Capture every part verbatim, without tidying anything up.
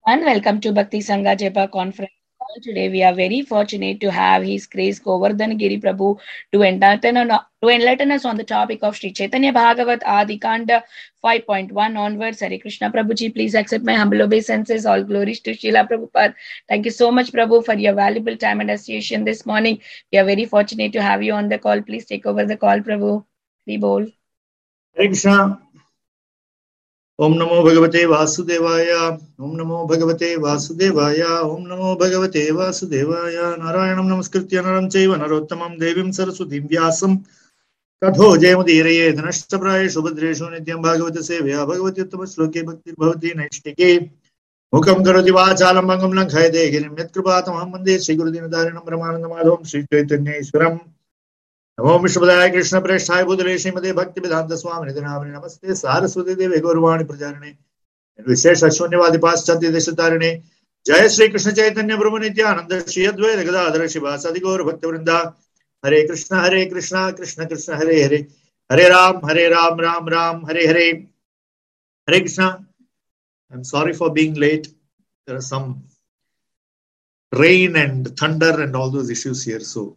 And welcome to Bhakti Sangha Japa conference call. Today we are very fortunate to have His Grace Govardhan Giri Prabhu to enlighten, on, to enlighten us on the topic of Sri Chaitanya Bhagavat Adi Kanda five point one onwards. Hare Krishna Prabhuji, please accept my humble obeisances. All glories to Srila Prabhupada. Thank you so much, Prabhu, for your valuable time and association this morning. We are very fortunate to have you on the call. Please take over the call, Prabhu. Be bold. Hare Krishna. Om Namo Bhagavate Vasudevaya. Om Namo Bhagavate Vasudevaya. Om Namo Bhagavate Vasudevaya. Narayanam Namaskritya Naram Chaiva Narottamam Devim Saraswatim Vyasam Tatho Jayamudiraye Dhanashtapraya Shubhadreshu Nityam Bhagavata Sevaya Bhagavati Uttama Shloke Bhaktir Bhavati Naishtike Mukam Karoti Vachalam Bhangam Lankhaide Girim Yatkripata Mahamande Sri Guru Dinadaranam Brahmananda Madhavam Sri Chaitanya Ishwaram Namo Vishwabadaya Krishna Preshthaya Bhudale Srimate Bhakti Vedanta Swami Nidhanamani Namaste Saraswati Devi Gaurvani Prajarane and Vishesh Ashwanyavadi Paschatya Deshatarane Jaya Sri Krishna Chaitanya Prabhu Nityananda Shri Advaita Gadadhara Shivasadi Gaur Bhakti Vrinda Hare Krishna Hare Krishna Krishna Krishna Hare Hare Hare Ram Hare Ram Ram Ram Hare Hare Hare Krishna. I'm sorry for being late. There are some rain and thunder and all those issues here, so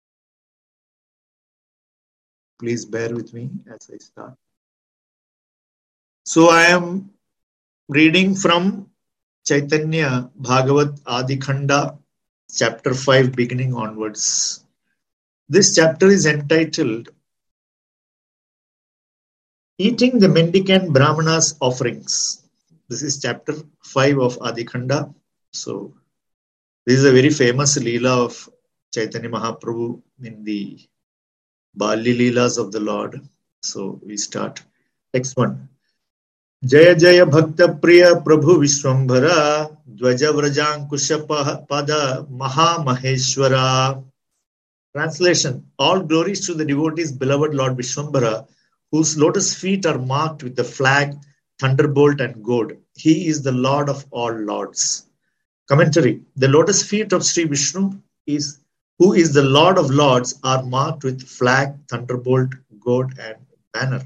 please bear with me as I start. So I am reading from Chaitanya Bhagavat Adi Khanda, chapter five, beginning onwards. This chapter is entitled Eating the Mendicant Brahmana's Offerings. This is chapter five of Adi Khanda. So this is a very famous Leela of Chaitanya Mahaprabhu in the Bali Leelas of the Lord. So we start. Next one. Jaya Jaya Bhakta Priya Prabhu Vishwambhara Dvaja Vrajankusha Pada Maha Maheshwara. Translation. All glories to the devotees, beloved Lord Vishwambhara, whose lotus feet are marked with the flag, thunderbolt and goad. He is the Lord of all lords. Commentary. The lotus feet of Sri Vishnu is who is the Lord of Lords, are marked with flag, thunderbolt, goad, and banner.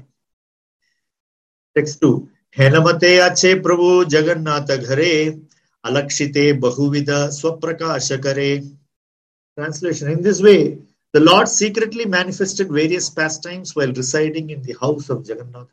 Text two. Henamate ache Prabhu Jagannatha Ghare, Alakshite Bahuvida Swaprakasha Kare. Translation. In this way, the Lord secretly manifested various pastimes while residing in the house of Jagannath.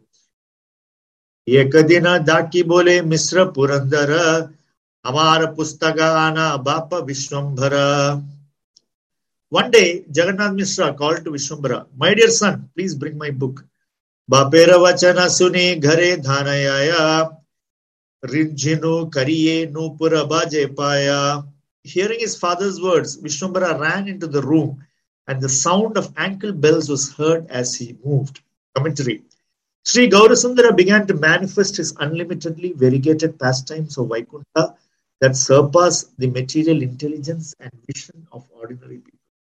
Ekadina Daki Bole Misra Purandara, Amara Pustagana Bapa Vishwambhara. One day, Jagannath Mishra called to Vishwambhara, my dear son, please bring my book. Bapera Vachana Suni Ghare Dhanayaya Rinjinu Kariye Nupura Baje Paya. Hearing his father's words, Vishwambhara ran into the room and the sound of ankle bells was heard as he moved. Commentary. Sri Gaurasundara began to manifest his unlimitedly variegated pastimes of Vaikuntha that surpass the material intelligence and vision of ordinary people.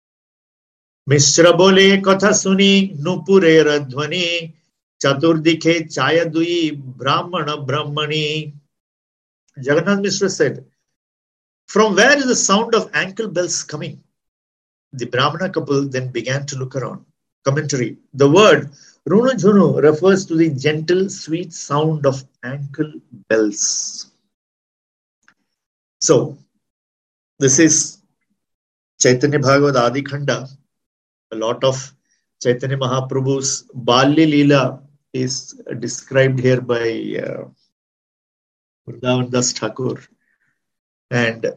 Mishra bole katha suni nupure radhvani chaturdikhe chayadui brahmana brahmani. Jagannath Mishra said, from where is the sound of ankle bells coming? The Brahmana couple then began to look around. Commentary. The word Runujhunu refers to the gentle, sweet sound of ankle bells. So, this is Chaitanya Bhagavad Adi Khanda. A lot of Chaitanya Mahaprabhu's Bali Leela is described here by uh, Vrindavan Das Thakur. And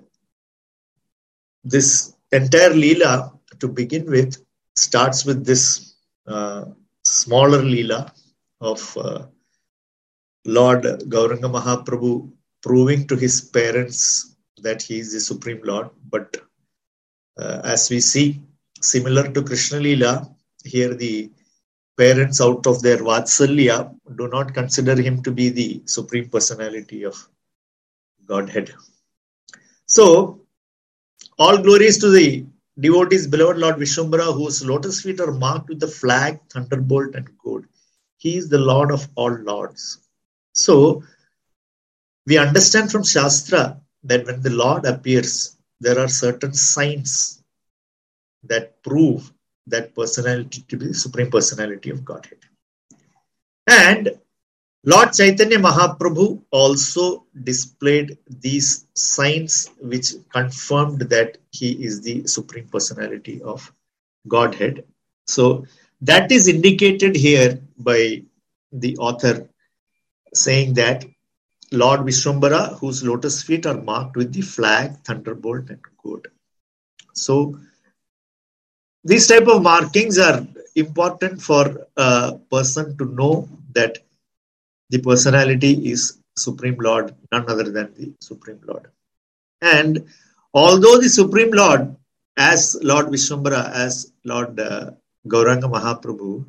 this entire Leela, to begin with, starts with this uh, smaller Leela of uh, Lord Gauranga Mahaprabhu proving to his parents that he is the Supreme Lord. But uh, as we see, similar to Krishna Leela, here the parents out of their Vatsalya do not consider him to be the Supreme Personality of Godhead. So, all glories to the devotees, beloved Lord Vishwambhara, whose lotus feet are marked with the flag, thunderbolt and goad. He is the Lord of all lords. So, we understand from Shastra that when the Lord appears, there are certain signs that prove that personality to be the Supreme Personality of Godhead. And Lord Chaitanya Mahaprabhu also displayed these signs which confirmed that he is the Supreme Personality of Godhead. So that is indicated here by the author saying that Lord Vishwambara, whose lotus feet are marked with the flag, thunderbolt and gourd. So these type of markings are important for a person to know that the personality is Supreme Lord, none other than the Supreme Lord. And although the Supreme Lord, as Lord Vishwambara, as Lord uh, Gauranga Mahaprabhu,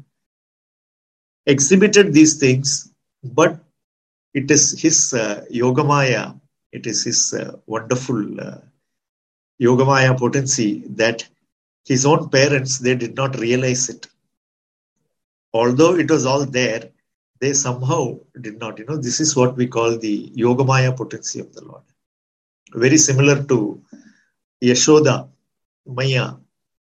exhibited these things, but it is his uh, Yogamaya, it is his uh, wonderful uh, Yogamaya potency that his own parents, they did not realize it. Although it was all there, they somehow did not. You know, this is what we call the Yogamaya potency of the Lord. Very similar to Yashoda, Maya,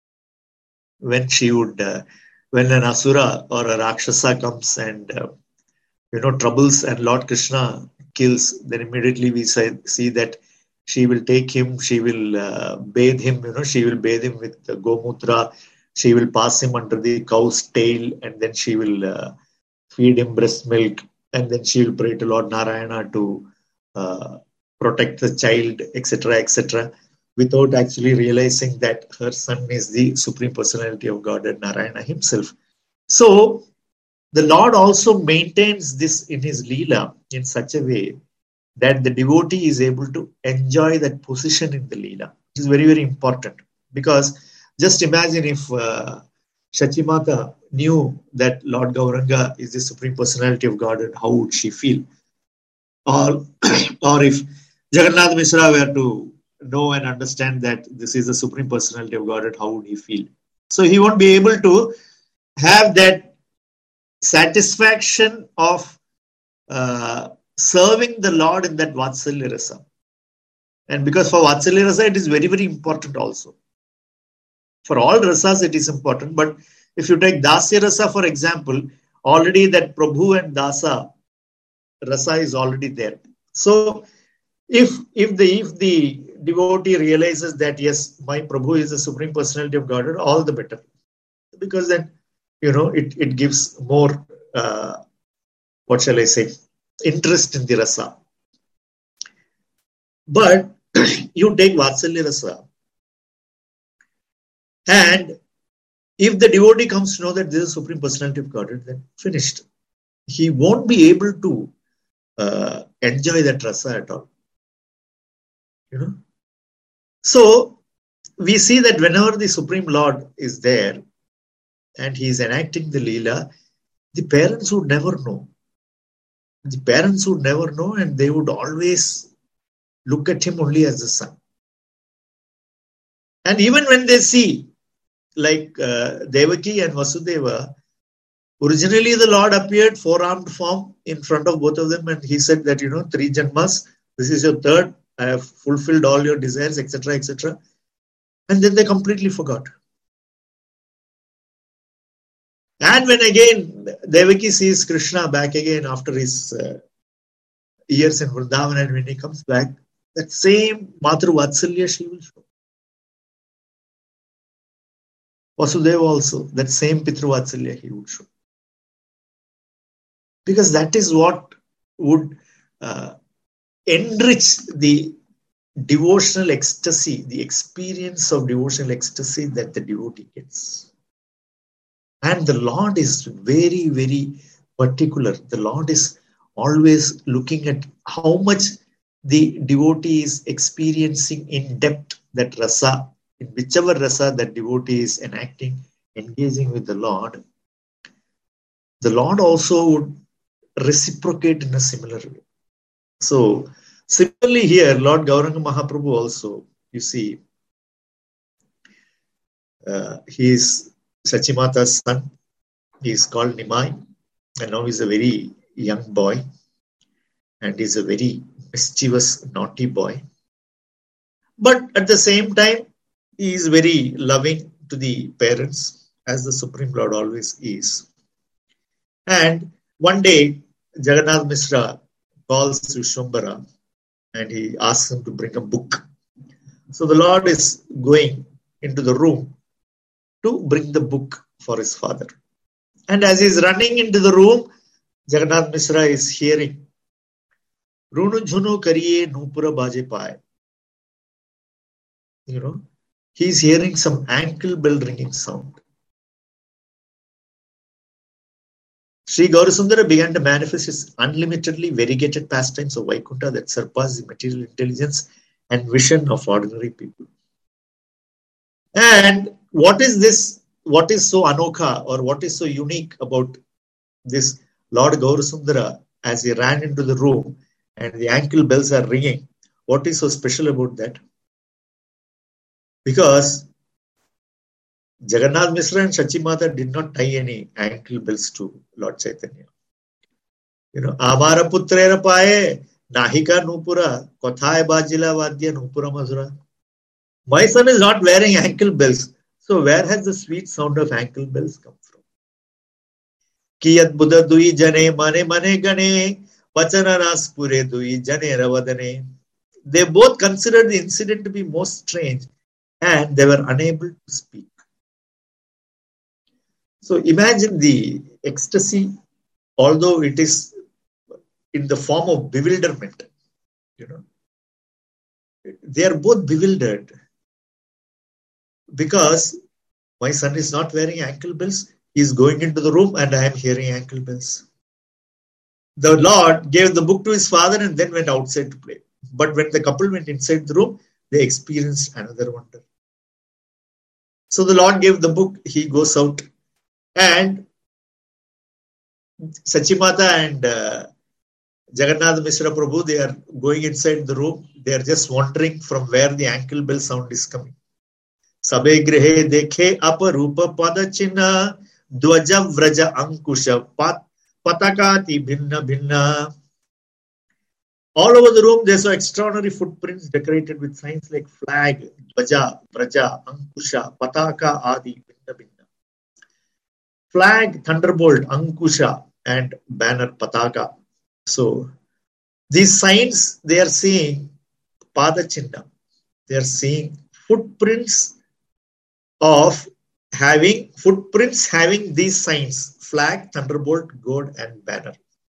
when she would, uh, when an Asura or a Rakshasa comes and, uh, you know, troubles and Lord Krishna kills, then immediately we say, see that she will take him, she will uh, bathe him, you know, she will bathe him with the Gomutra, she will pass him under the cow's tail, and then she will uh, feed him breast milk, and then she will pray to Lord Narayana to uh, protect the child, et cetera, et cetera, without actually realizing that her son is the Supreme Personality of God and Narayana himself. So the Lord also maintains this in his Leela in such a way that the devotee is able to enjoy that position in the Leela. It is very, very important, because just imagine if uh, Shachimata knew that Lord Gauranga is the Supreme Personality of God, and how would she feel? Or, or if Jagannath Mishra were to know and understand that this is the Supreme Personality of God, and how would he feel? So he won't be able to have that satisfaction of uh, serving the Lord in that Vatsalya Rasa. And because for Vatsalya Rasa, it is very, very important also. For all rasas, it is important. But if you take Dasya Rasa, for example, already that Prabhu and Dasa Rasa is already there. So if, if, the, if the devotee realizes that, yes, my Prabhu is the Supreme Personality of God, all the better. Because then, you know, it, it gives more, uh, what shall I say, interest in the rasa. But you take Vatsalya Rasa, and if the devotee comes to know that this is the Supreme Personality of God, then finished. He won't be able to uh, enjoy that rasa at all. You know. So we see that whenever the Supreme Lord is there and he is enacting the Leela, the parents would never know. The parents would never know, and they would always look at him only as the son. And even when they see, like uh, Devaki and Vasudeva, originally the Lord appeared four-armed form in front of both of them, and he said that, you know, three janmas, this is your third, I have fulfilled all your desires, et cetera, et cetera. And then they completely forgot. And when again Devaki sees Krishna back again after his uh, years in Vrindavan, and when he comes back, that same Matru Vatsalya she will show. Vasudeva also, that same Pitru Vatsalya he would show. Because that is what would uh, enrich the devotional ecstasy, the experience of devotional ecstasy that the devotee gets. And the Lord is very, very particular. The Lord is always looking at how much the devotee is experiencing in depth that rasa, in whichever rasa that devotee is enacting, engaging with the Lord. The Lord also would reciprocate in a similar way. So, similarly here, Lord Gauranga Mahaprabhu also, you see, uh, he is Sachimata's son. He is called Nimai, and now he's a very young boy, and he's a very mischievous, naughty boy. But at the same time, he is very loving to the parents, as the Supreme Lord always is. And one day, Jagannath Mishra calls Vishwambara and he asks him to bring a book. So the Lord is going into the room to bring the book for his father. And as he's running into the room, Jagannath Mishra is hearing Runu Jhunu Kariye Nupura Baje Pai. You know, he's hearing some ankle bell ringing sound. Sri Gaurasundara began to manifest his unlimitedly variegated pastimes of Vaikuntha that surpass the material intelligence and vision of ordinary people. And what is this? What is so anokha or what is so unique about this Lord Gaurasundara as he ran into the room and the ankle bells are ringing? What is so special about that? Because Jagannath Mishra and Shachimata did not tie any ankle bells to Lord Chaitanya. You know, Amara Putrera Pae, Nahika Nupura, Kothai Bajila Vadya Nupura Mazura. My son is not wearing ankle bells. So where has the sweet sound of ankle bells come from? Kiyat Buddha Dui Jane Mane Mane Gane, Pachananas Pure Dui Jane Ravadane. They both considered the incident to be most strange and they were unable to speak. So imagine the ecstasy, although it is in the form of bewilderment. You know, they are both bewildered because my son is not wearing ankle bells. He is going into the room and I am hearing ankle bells. The Lord gave the book to his father and then went outside to play. But when the couple went inside the room, they experienced another wonder. So the Lord gave the book, he goes out. And Sachimata and uh, Jagannath Mishra Prabhu, they are going inside the room. They are just wondering from where the ankle bell sound is coming. Sabe grihe dekhe aparupa padachina dwaja vraja ankusha pat patakati bhinna bhinna. All over the room, they saw extraordinary footprints decorated with signs like flag, dwaja, vraja, ankusha, pataka, adi, bhinna bhinna. Flag, thunderbolt, ankusha, and banner, pataka. So, these signs, they are seeing padachinna. They are seeing footprints of having, footprints having these signs, flag, thunderbolt, god, and banner.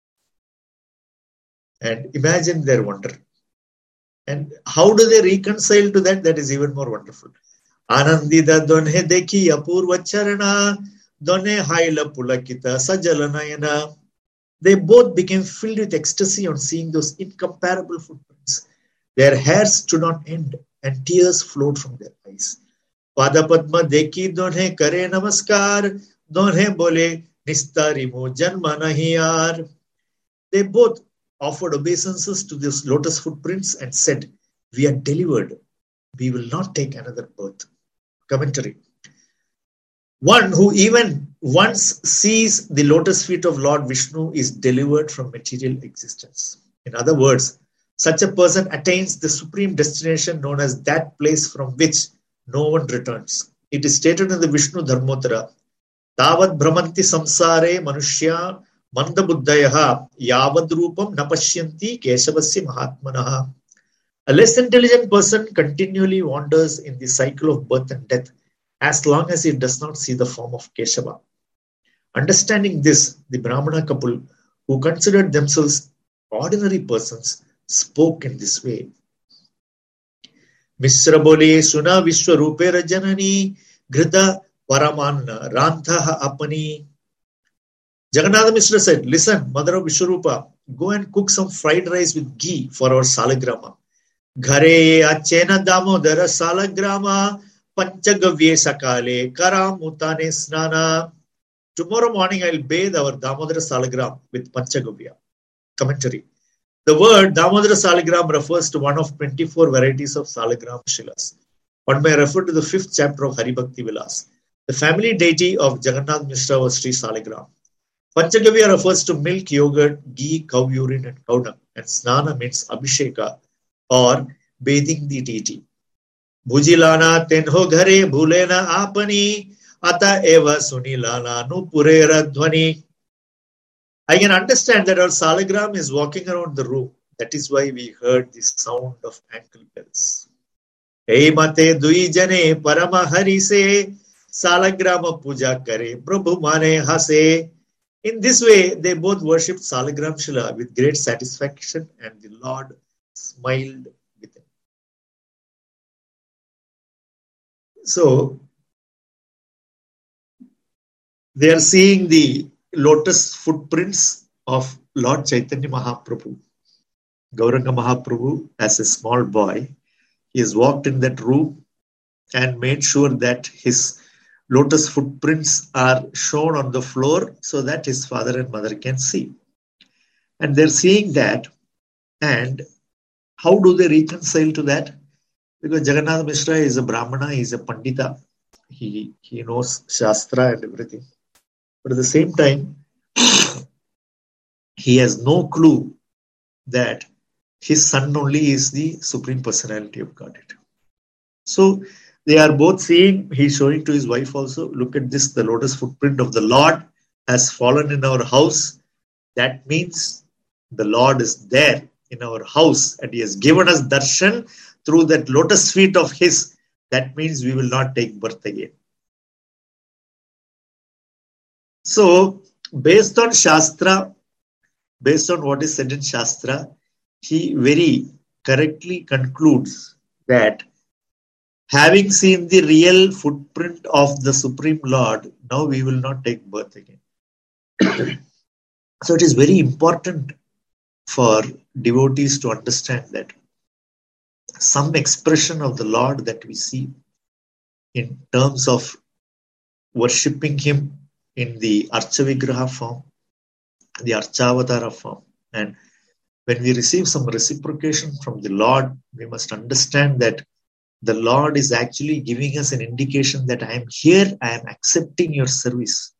And imagine their wonder. And how do they reconcile to that? That is even more wonderful. Anandida donhe dekhi apurva charana. Done Haila Pulakita Sajalanayana. They both became filled with ecstasy on seeing those incomparable footprints. Their hair stood on end and tears flowed from their eyes. Padapadma Deki Donhe Kare Namaskar, Donhe Bole Nistarimo Janma Nahiyar. They both offered obeisances to those lotus footprints and said, "We are delivered. We will not take another birth." Commentary. One who even once sees the lotus feet of Lord Vishnu is delivered from material existence. In other words, such a person attains the supreme destination known as that place from which no one returns. It is stated in the Vishnu Dharmottara, Tavad Brahmanti Samsare Manushya Mandabuddhayaha Yavad Rupam Napashyanti Keshavasya Mahatmanaha. A less intelligent person continually wanders in the cycle of birth and death as long as he does not see the form of Keshava. Understanding this, the Brahmana couple, who considered themselves ordinary persons, spoke in this way. Misra bole suna vishwarupe rajanani grida paramanna rantha apani. Jagannath Mishra said, "Listen, mother of Vishwarupa, go and cook some fried rice with ghee for our salagrama. Ghare achena damodara salagrama panchagavye sakale karamutane snana." Tomorrow morning I will bathe our Damodara Salagram with Panchagavya. Commentary. The word Damodara Salagram refers to one of twenty-four varieties of Salagram Shilas. One may refer to the fifth chapter of Haribhakti Vilas. The family deity of Jagannath Mishra was Sri Salagram. Panchagavya refers to milk, yogurt, ghee, cow urine and cow dung. And Snana means Abhisheka or bathing the deity. Bhujilana tenho ghare bhulena apani ata eva sunilana nu purera dhvani. I can understand that our Salagram is walking around the room. That is why we heard the sound of ankle bells. Hey mate dui jane parama hari se Salagrama puja kare Prabhu mane hase. In this way, they both worshipped Salagram Shila with great satisfaction, and the Lord smiled with him. So, they are seeing the lotus footprints of Lord Chaitanya Mahaprabhu. Gauranga Mahaprabhu, as a small boy, he has walked in that room and made sure that his lotus footprints are shown on the floor so that his father and mother can see. And they're seeing that. And how do they reconcile to that? Because Jagannath Mishra is a Brahmana, he is a Pandita. He, he knows Shastra and everything. But at the same time, he has no clue that his son only is the Supreme Personality of Godhead. So they are both seeing, he's showing to his wife also, look at this, the lotus footprint of the Lord has fallen in our house. That means the Lord is there in our house and he has given us darshan through that lotus feet of his. That means we will not take birth again. So, based on Shastra, based on what is said in Shastra, he very correctly concludes that having seen the real footprint of the Supreme Lord, now we will not take birth again. So, it is very important for devotees to understand that some expression of the Lord that we see in terms of worshipping him in the Archa Vigraha form, the Archavatara form. And when we receive some reciprocation from the Lord, we must understand that the Lord is actually giving us an indication that I am here, I am accepting your service.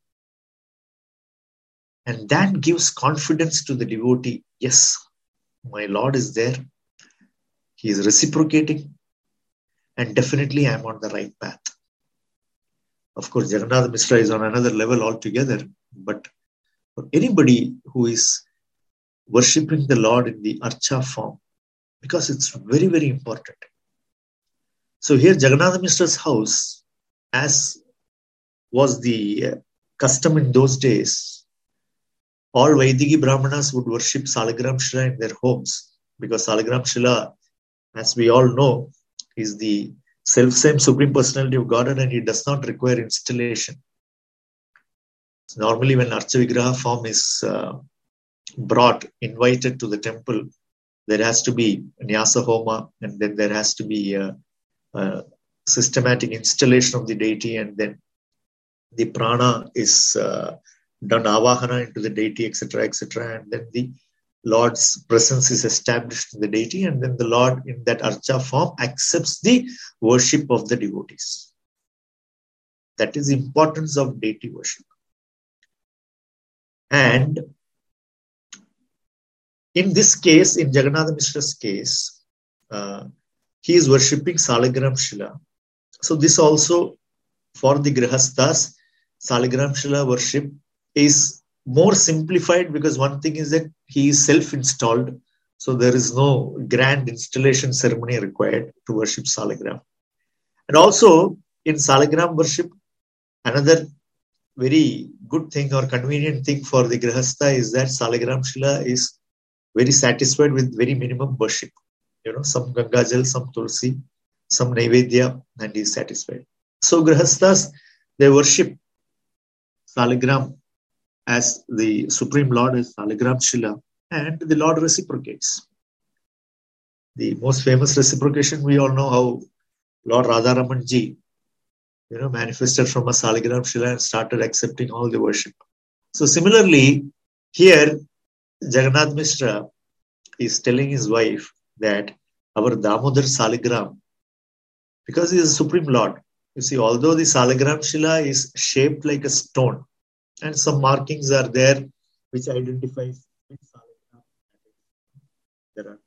And that gives confidence to the devotee. Yes, my Lord is there. He is reciprocating. And definitely I am on the right path. Of course, Jagannath Mishra is on another level altogether. But for anybody who is worshipping the Lord in the Archa form, because it's very, very important. So here Jagannath Mishra's house, as was the custom in those days, all Vaidiki Brahmanas would worship Salagram Shila in their homes, because Salagram Shila, as we all know, is the self-same Supreme Personality of Godhead and it does not require installation. So normally when Archa Vigraha form is uh, brought, invited to the temple, there has to be Nyasa Homa and then there has to be a, a systematic installation of the deity, and then the prana is uh, done avahana into the deity, et cetera, et cetera. And then the Lord's presence is established in the deity, and then the Lord in that Archa form accepts the worship of the devotees. That is the importance of deity worship. And in this case, in Jagannath Mishra's case, uh, he is worshipping Salagram Shila. So this also, for the Grihasthas, Salagram Shila worship is more simplified, because one thing is that he is self-installed. So there is no grand installation ceremony required to worship Salagram. And also in Salagram worship, another very good thing or convenient thing for the Grihastha is that Salagram Shila is very satisfied with very minimum worship. You know, some Gangajal, some Tulsi, some Naivedya, and he is satisfied. So Grihasthas, they worship Salagram as the Supreme Lord is Salagram Shila, and the Lord reciprocates. The most famous reciprocation, we all know how Lord Radharaman Ji, you know, manifested from a Salagram Shila and started accepting all the worship. So similarly, here Jagannath Mishra is telling his wife that our Damodar Salagram, because he is the Supreme Lord, you see, although the Salagram Shila is shaped like a stone, and some markings are there which identifies which Salagram. There are.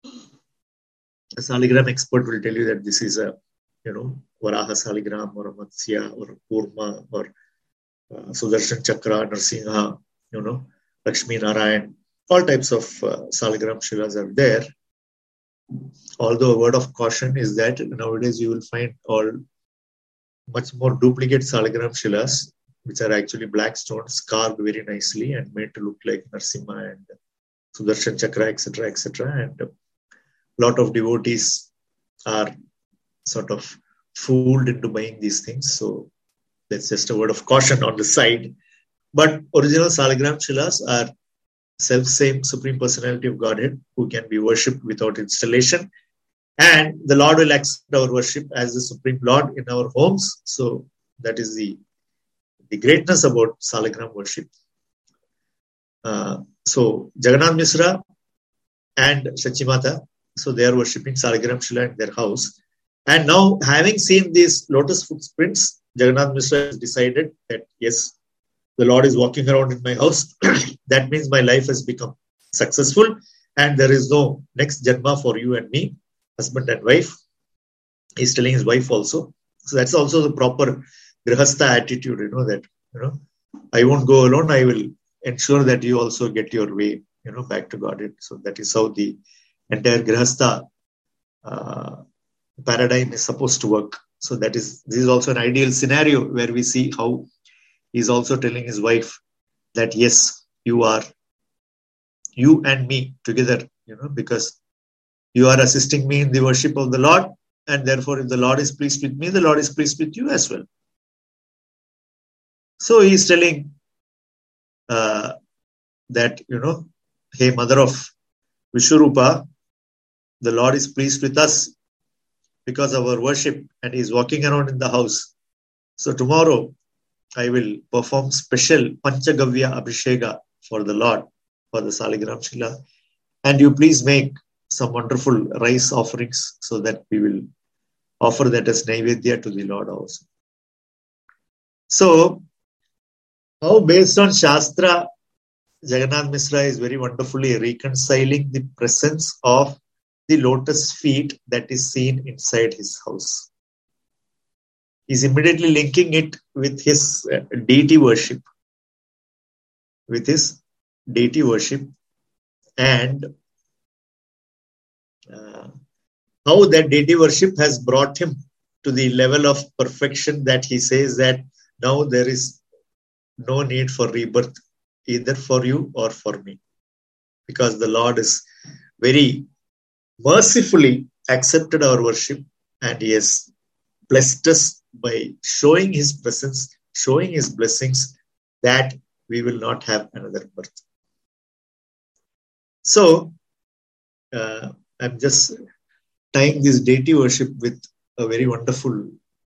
A Salagram expert will tell you that this is a, you know, Varaha Salagram or a Matsya or a Kurma or uh, Sudarshan Chakra, Narsingha, you know, Lakshmi Narayan, all types of uh, Salagram Shilas are there. Although a word of caution is that nowadays you will find all much more duplicate Salagram Shilas, which are actually black stones carved very nicely and made to look like Narsimha and Sudarshan Chakra, et cetera, et cetera. And a lot of devotees are sort of fooled into buying these things. So that's just a word of caution on the side. But original Salagram Shilas are self-same Supreme Personality of Godhead who can be worshipped without installation. And the Lord will accept our worship as the Supreme Lord in our homes. So that is the, the greatness about Salagram worship. Uh, so Jagannath Misra and Shachimata, so they are worshipping Salagram Shila in their house. And now, having seen these lotus footprints, Jagannath Misra has decided that yes, the Lord is walking around in my house. That means my life has become successful and there is no next Janma for you and me, husband and wife. He's telling his wife also. So that's also the proper Grihastha attitude, you know, that, you know, I won't go alone. I will ensure that you also get your way, you know, back to Godhead. So that is how the entire Grihastha uh, paradigm is supposed to work. So that is, this is also an ideal scenario where we see how he's also telling his wife that yes, you are, you and me together, you know, because you are assisting me in the worship of the Lord. And therefore, if the Lord is pleased with me, the Lord is pleased with you as well. So he's telling uh, that, you know, hey, mother of Vishwarupa, the Lord is pleased with us because of our worship and he's walking around in the house. So tomorrow I will perform special Panchagavya Abhisheka for the Lord, for the Salagram Shila. And you please make some wonderful rice offerings so that we will offer that as Naivedya to the Lord also. So, how based on Shastra, Jagannath Misra is very wonderfully reconciling the presence of the lotus feet that is seen inside his house. He's immediately linking it with his uh, deity worship, with his deity worship, and uh, how that deity worship has brought him to the level of perfection that he says that now there is no need for rebirth either for you or for me, because the Lord is very mercifully accepted our worship and he has blessed us by showing his presence, showing his blessings, that we will not have another birth. So, uh, I'm just tying this deity worship with a very wonderful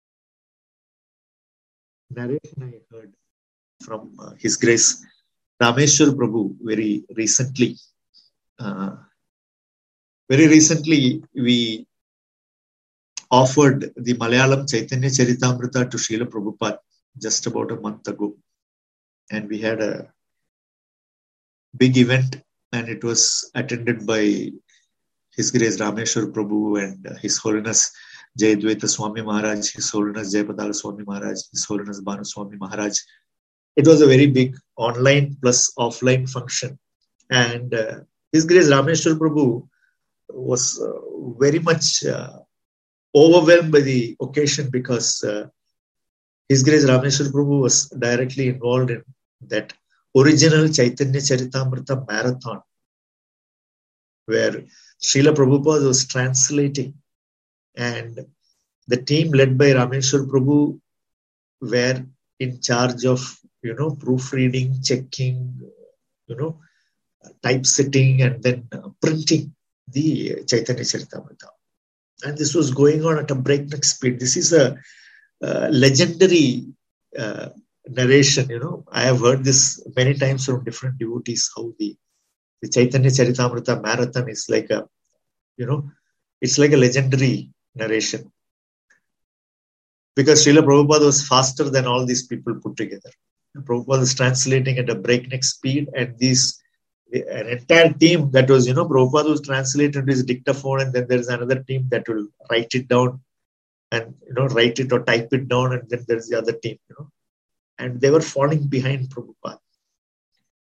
narration I heard from uh, His Grace Rameshwar Prabhu very recently. Uh, very recently, we offered the Malayalam Chaitanya Charitamrita to Srila Prabhupada just about a month ago. And we had a big event and it was attended by His Grace Rameshwar Prabhu and His Holiness Jayadvaita Swami Maharaj, His Holiness Jayapadala Swami Maharaj, His Holiness Bhanu Swami Maharaj. It was a very big online plus offline function. And uh, His Grace Rameshwar Prabhu was uh, very much uh, overwhelmed by the occasion because uh, His Grace Rameshwar Prabhu was directly involved in that original Chaitanya Charitamrita marathon, where Srila Prabhupada was translating, and the team led by Rameshwar Prabhu were in charge of, you know, proofreading, checking, you know, typesetting, and then uh, printing the Chaitanya Charitamrita. And this was going on at a breakneck speed. This is a uh, legendary uh, narration, you know. I have heard this many times from different devotees, how the, the Chaitanya Charitamrita marathon is like a, you know, it's like a legendary narration. Because Srila Prabhupada was faster than all these people put together. Prabhupada was translating at a breakneck speed, and these, an entire team that was, you know, Prabhupada was translating to his dictaphone, and then there is another team that will write it down and, you know, write it or type it down, and then there is the other team, you know. And they were falling behind Prabhupada.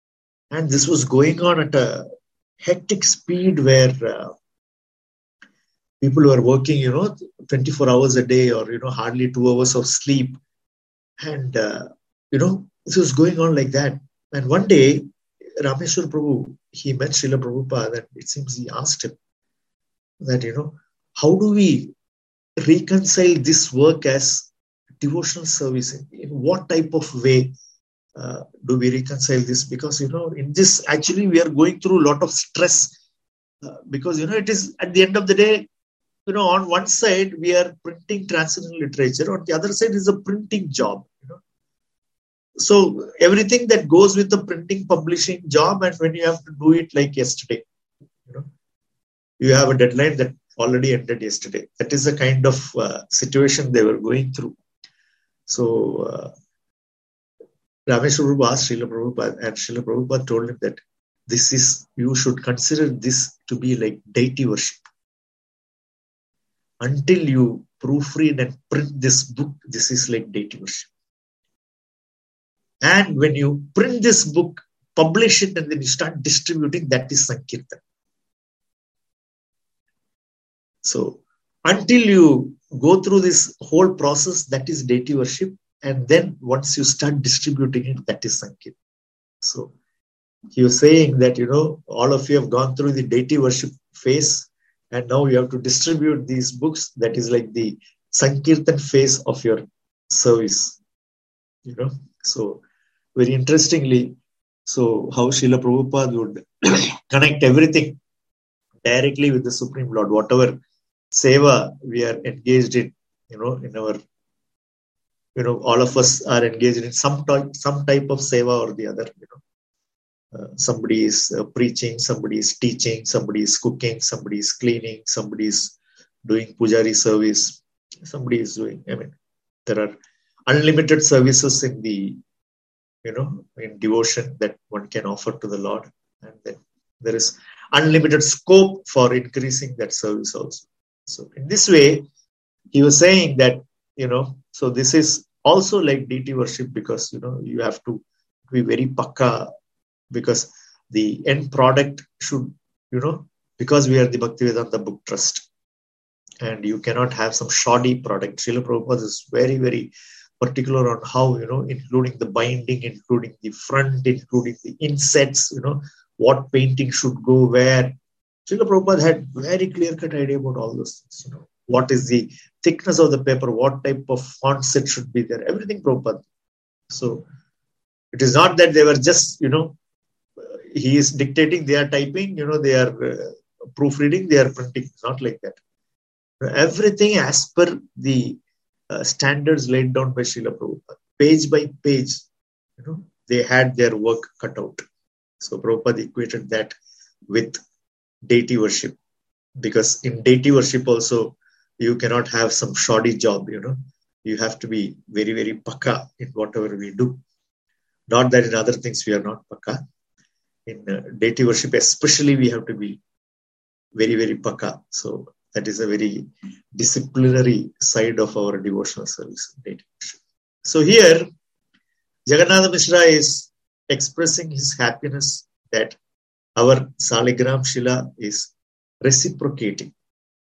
And this was going on at a hectic speed where uh, people were working, you know, twenty-four hours a day or, you know, hardly two hours of sleep. And, uh, you know, this was going on like that. And one day, Rameshwar Prabhu, he met Srila Prabhupada, and it seems he asked him that, you know, how do we reconcile this work as devotional service? In what type of way uh, do we reconcile this? Because, you know, in this, actually, we are going through a lot of stress uh, because, you know, it is at the end of the day, you know, on one side, we are printing transcendental literature. On the other side is a printing job, you know. So everything that goes with the printing, publishing job, and when you have to do it like yesterday, you know, you have a deadline that already ended yesterday. That is the kind of uh, situation they were going through. So uh, Rameshwar Prabhu asked Srila Prabhupada, and Srila Prabhupada told him that this is, you should consider this to be like deity worship. Until you proofread and print this book, this is like deity worship. And when you print this book, publish it, and then you start distributing, that is Sankirtan. So until you go through this whole process, that is deity worship. And then once you start distributing it, that is Sankirtan. So he was saying that, you know, all of you have gone through the deity worship phase, and now you have to distribute these books. That is like the Sankirtan phase of your service. You know, so very interestingly, so how Srila Prabhupada would connect everything directly with the Supreme Lord, whatever seva we are engaged in, you know, in our, you know, all of us are engaged in some type, some type of seva or the other, you know. Uh, somebody is uh, preaching, somebody is teaching, somebody is cooking, somebody is cleaning, somebody is doing pujari service, somebody is doing, I mean, there are unlimited services in the, you know, in devotion that one can offer to the Lord. And then there is unlimited scope for increasing that service also. So in this way, he was saying that, you know, so this is also like deity worship because, you know, you have to be very pakka, because the end product should, you know, because we are the Bhaktivedanta Book Trust, and you cannot have some shoddy product. Srila Prabhupada is very, very particular on how, you know, including the binding, including the front, including the insets, you know, what painting should go where. Srila Prabhupada had very clear-cut idea about all those things, you know, what is the thickness of the paper, what type of font set should be there, everything Prabhupada. So it is not that they were just, you know, he is dictating, they are typing, you know, they are uh, proofreading, they are printing. It's not like that. Everything as per the uh, standards laid down by Srila Prabhupada. Page by page, you know, they had their work cut out. So Prabhupada equated that with deity worship, because in deity worship also, you cannot have some shoddy job, you know. You have to be very, very pakka in whatever we do. Not that in other things we are not pakka. In uh, deity worship especially, we have to be very, very pakka. So that is a very disciplinary side of our devotional service, deity worship. So here, Jagannatha Mishra is expressing his happiness that our Saligram Shila is reciprocating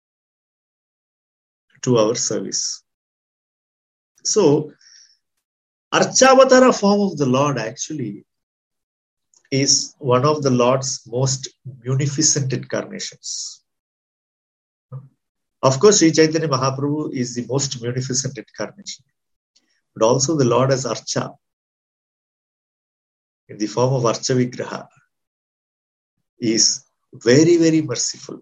to our service. So, Archavatara form of the Lord actually is one of the Lord's most munificent incarnations. Of course, Sri Chaitanya Mahaprabhu is the most munificent incarnation, but also the Lord as Archa in the form of Archa Vigraha is very, very merciful.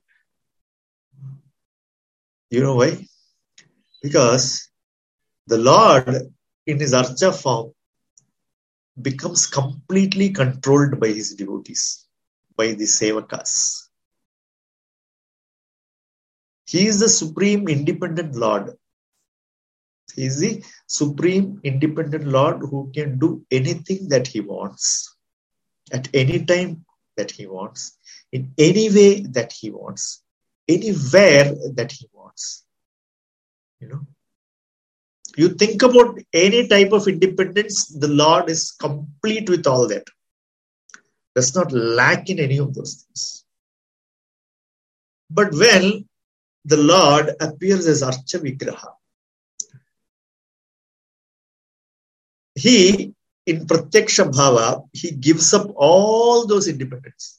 You know why? Because the Lord in his Archa form becomes completely controlled by his devotees, by the Sevakas. He is the supreme independent Lord. He is the supreme independent Lord who can do anything that he wants, at any time that he wants, in any way that he wants, anywhere that he wants. You know, you think about any type of independence, the Lord is complete with all that. does not lack in any of those things. But when the Lord appears as Archa Vigraha, he, in Pratyaksha Bhava, he gives up all those independence.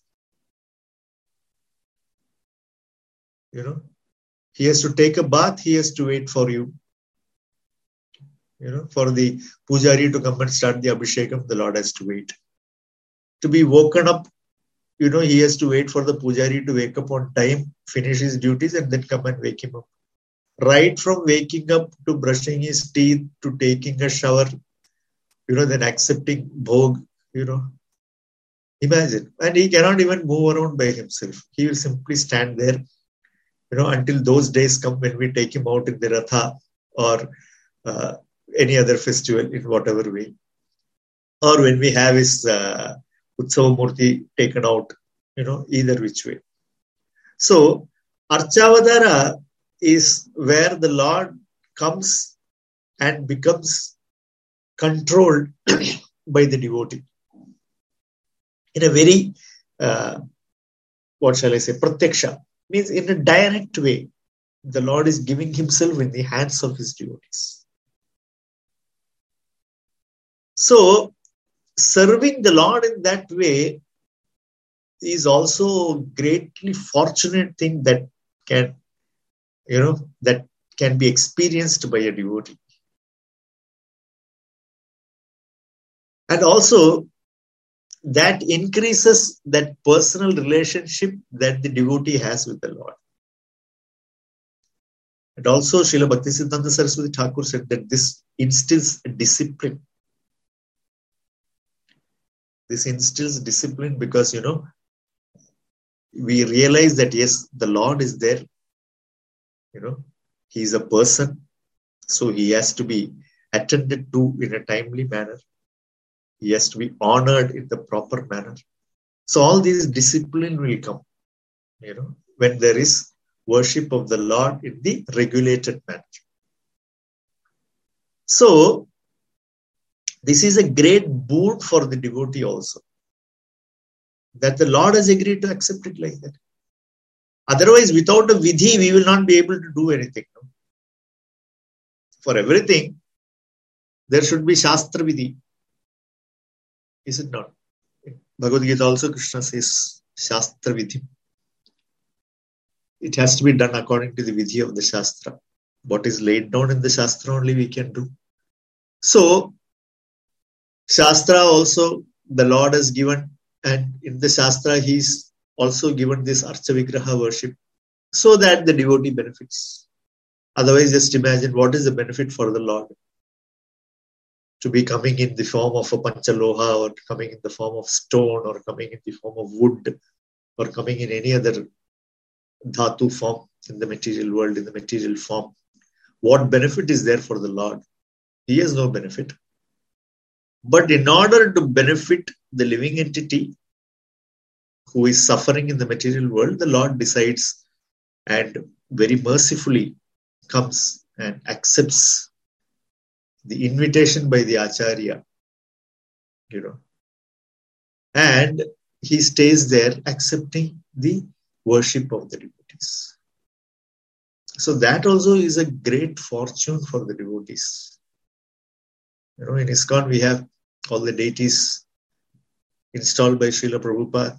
You know, he has to take a bath, he has to wait for you. You know, for the Pujari to come and start the Abhishekam, the Lord has to wait. To be woken up, you know, he has to wait for the Pujari to wake up on time, finish his duties, and then come and wake him up. Right from waking up to brushing his teeth to taking a shower, you know, then accepting bhog, you know. Imagine. And he cannot even move around by himself. He will simply stand there, you know, until those days come when we take him out in the Ratha or uh, any other festival in whatever way. Or when we have his uh, Utsava Murti taken out, you know, either which way. So, Archavadara is where the Lord comes and becomes controlled by the devotee. In a very, uh, what shall I say, pratyaksha, means in a direct way, the Lord is giving himself in the hands of his devotees. So, serving the Lord in that way is also a greatly fortunate thing that can, you know, that can be experienced by a devotee. And also, that increases that personal relationship that the devotee has with the Lord. And also, Srila Bhaktisiddhanta Saraswati Thakur said that this instills discipline. This instills discipline because, you know, we realize that, yes, the Lord is there. You know, he is a person. So he has to be attended to in a timely manner. He has to be honored in the proper manner. So all these discipline will come, you know, when there is worship of the Lord in the regulated manner. So, this is a great boon for the devotee also. That the Lord has agreed to accept it like that. Otherwise, without a vidhi, we will not be able to do anything. No? For everything, there should be Shastra vidhi. Is it not? In Bhagavad Gita also, Krishna says Shastra vidhi. It has to be done according to the vidhi of the Shastra. What is laid down in the Shastra only we can do. So, Shastra also the Lord has given, and in the Shastra he's also given this Archa Vigraha worship so that the devotee benefits. Otherwise, just imagine what is the benefit for the Lord to be coming in the form of a Panchaloha or coming in the form of stone or coming in the form of wood or coming in any other dhatu form in the material world, in the material form. What benefit is there for the Lord? He has no benefit. But in order to benefit the living entity who is suffering in the material world, the Lord decides and very mercifully comes and accepts the invitation by the Acharya, you know, and he stays there accepting the worship of the devotees. So that also is a great fortune for the devotees. You know, in ISKCON we have all the deities installed by Srila Prabhupada.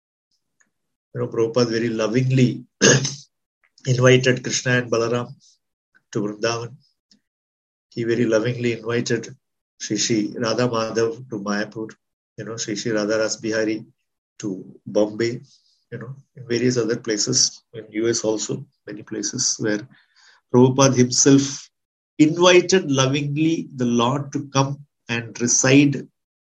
You know, Prabhupada very lovingly invited Krishna and Balaram to Vrindavan. He very lovingly invited Shri Shri Radha Madhav to Mayapur, you know, Shri Shri Radha Ras Bihari to Bombay, you know, in various other places, in U S also, many places where Prabhupada himself invited lovingly the Lord to come and reside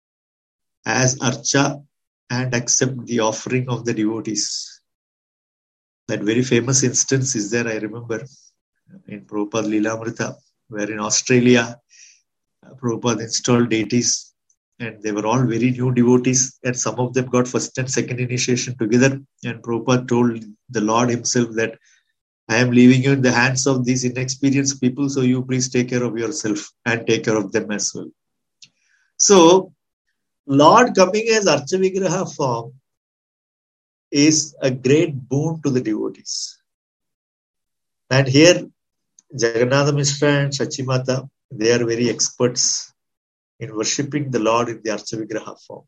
as Archa and accept the offering of the devotees. That very famous instance is there, I remember, in Prabhupada Leelamrita, where in Australia, Prabhupada installed deities and they were all very new devotees and some of them got first and second initiation together. And Prabhupada told the Lord himself that I am leaving you in the hands of these inexperienced people, so you please take care of yourself and take care of them as well. So, Lord coming as Archavigraha form is a great boon to the devotees. And here, Jagannatha Mishra and Shachimata, they are very experts in worshipping the Lord in the Archavigraha form.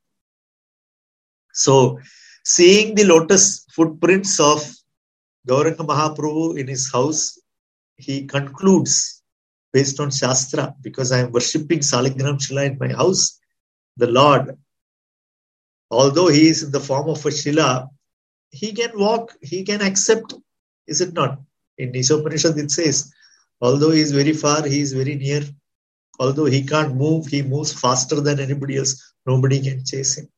So, seeing the lotus footprints of Gauranga Mahaprabhu in his house, he concludes based on Shastra, because I am worshipping Saligram Shila in my house, the Lord, although he is in the form of a Shila, he can walk, he can accept, is it not? In Ishopanishad it says, although he is very far, he is very near. Although he can't move, he moves faster than anybody else. Nobody can chase him.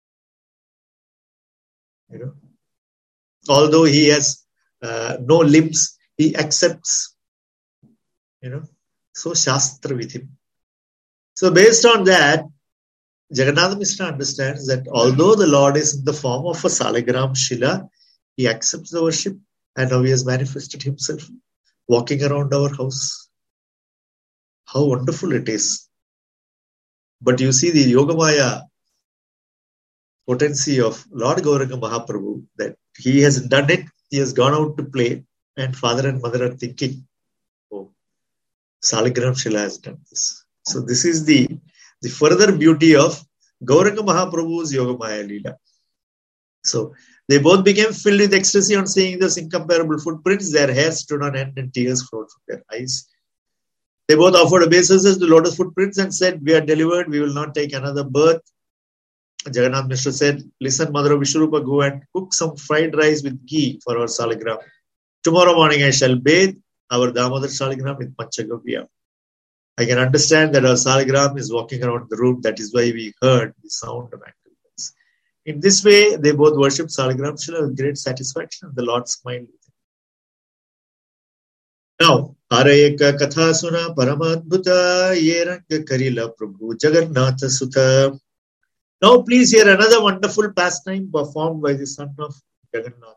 You know, although he has uh, no limbs, he accepts. You know, so Shastra with him. So based on that, Jagannatha Mishra understands that although the Lord is in the form of a Saligram Shila, he accepts the worship, and now he has manifested himself walking around our house. How wonderful it is. But you see the Yogamaya potency of Lord Gauranga Mahaprabhu, that he has done it, he has gone out to play, and father and mother are thinking, oh, Saligram Shila has done this. So this is the, the further beauty of Gauranga Mahaprabhu's Yogamaya Leela. So they both became filled with ecstasy on seeing those incomparable footprints. Their hair stood on end and tears flowed from their eyes. They both offered obeisances to lotus footprints and said, we are delivered, we will not take another birth. Jagannath Mishra said, listen, Mother of Vishwarupa, go and cook some fried rice with ghee for our Saligram. Tomorrow morning I shall bathe our Damodar Saligram with Panchagavya. I can understand that our Saligram is walking around the room. That is why we heard the sound of angel bells. In this way, they both worshipped Saligram Shila with great satisfaction, and the Lord smiled with him. Now, Arayaka Katha Suna Paramadbhuta Yeranga Karila Prabhu Jagannatha Sutta. Now, please hear another wonderful pastime performed by the son of Jagannatha.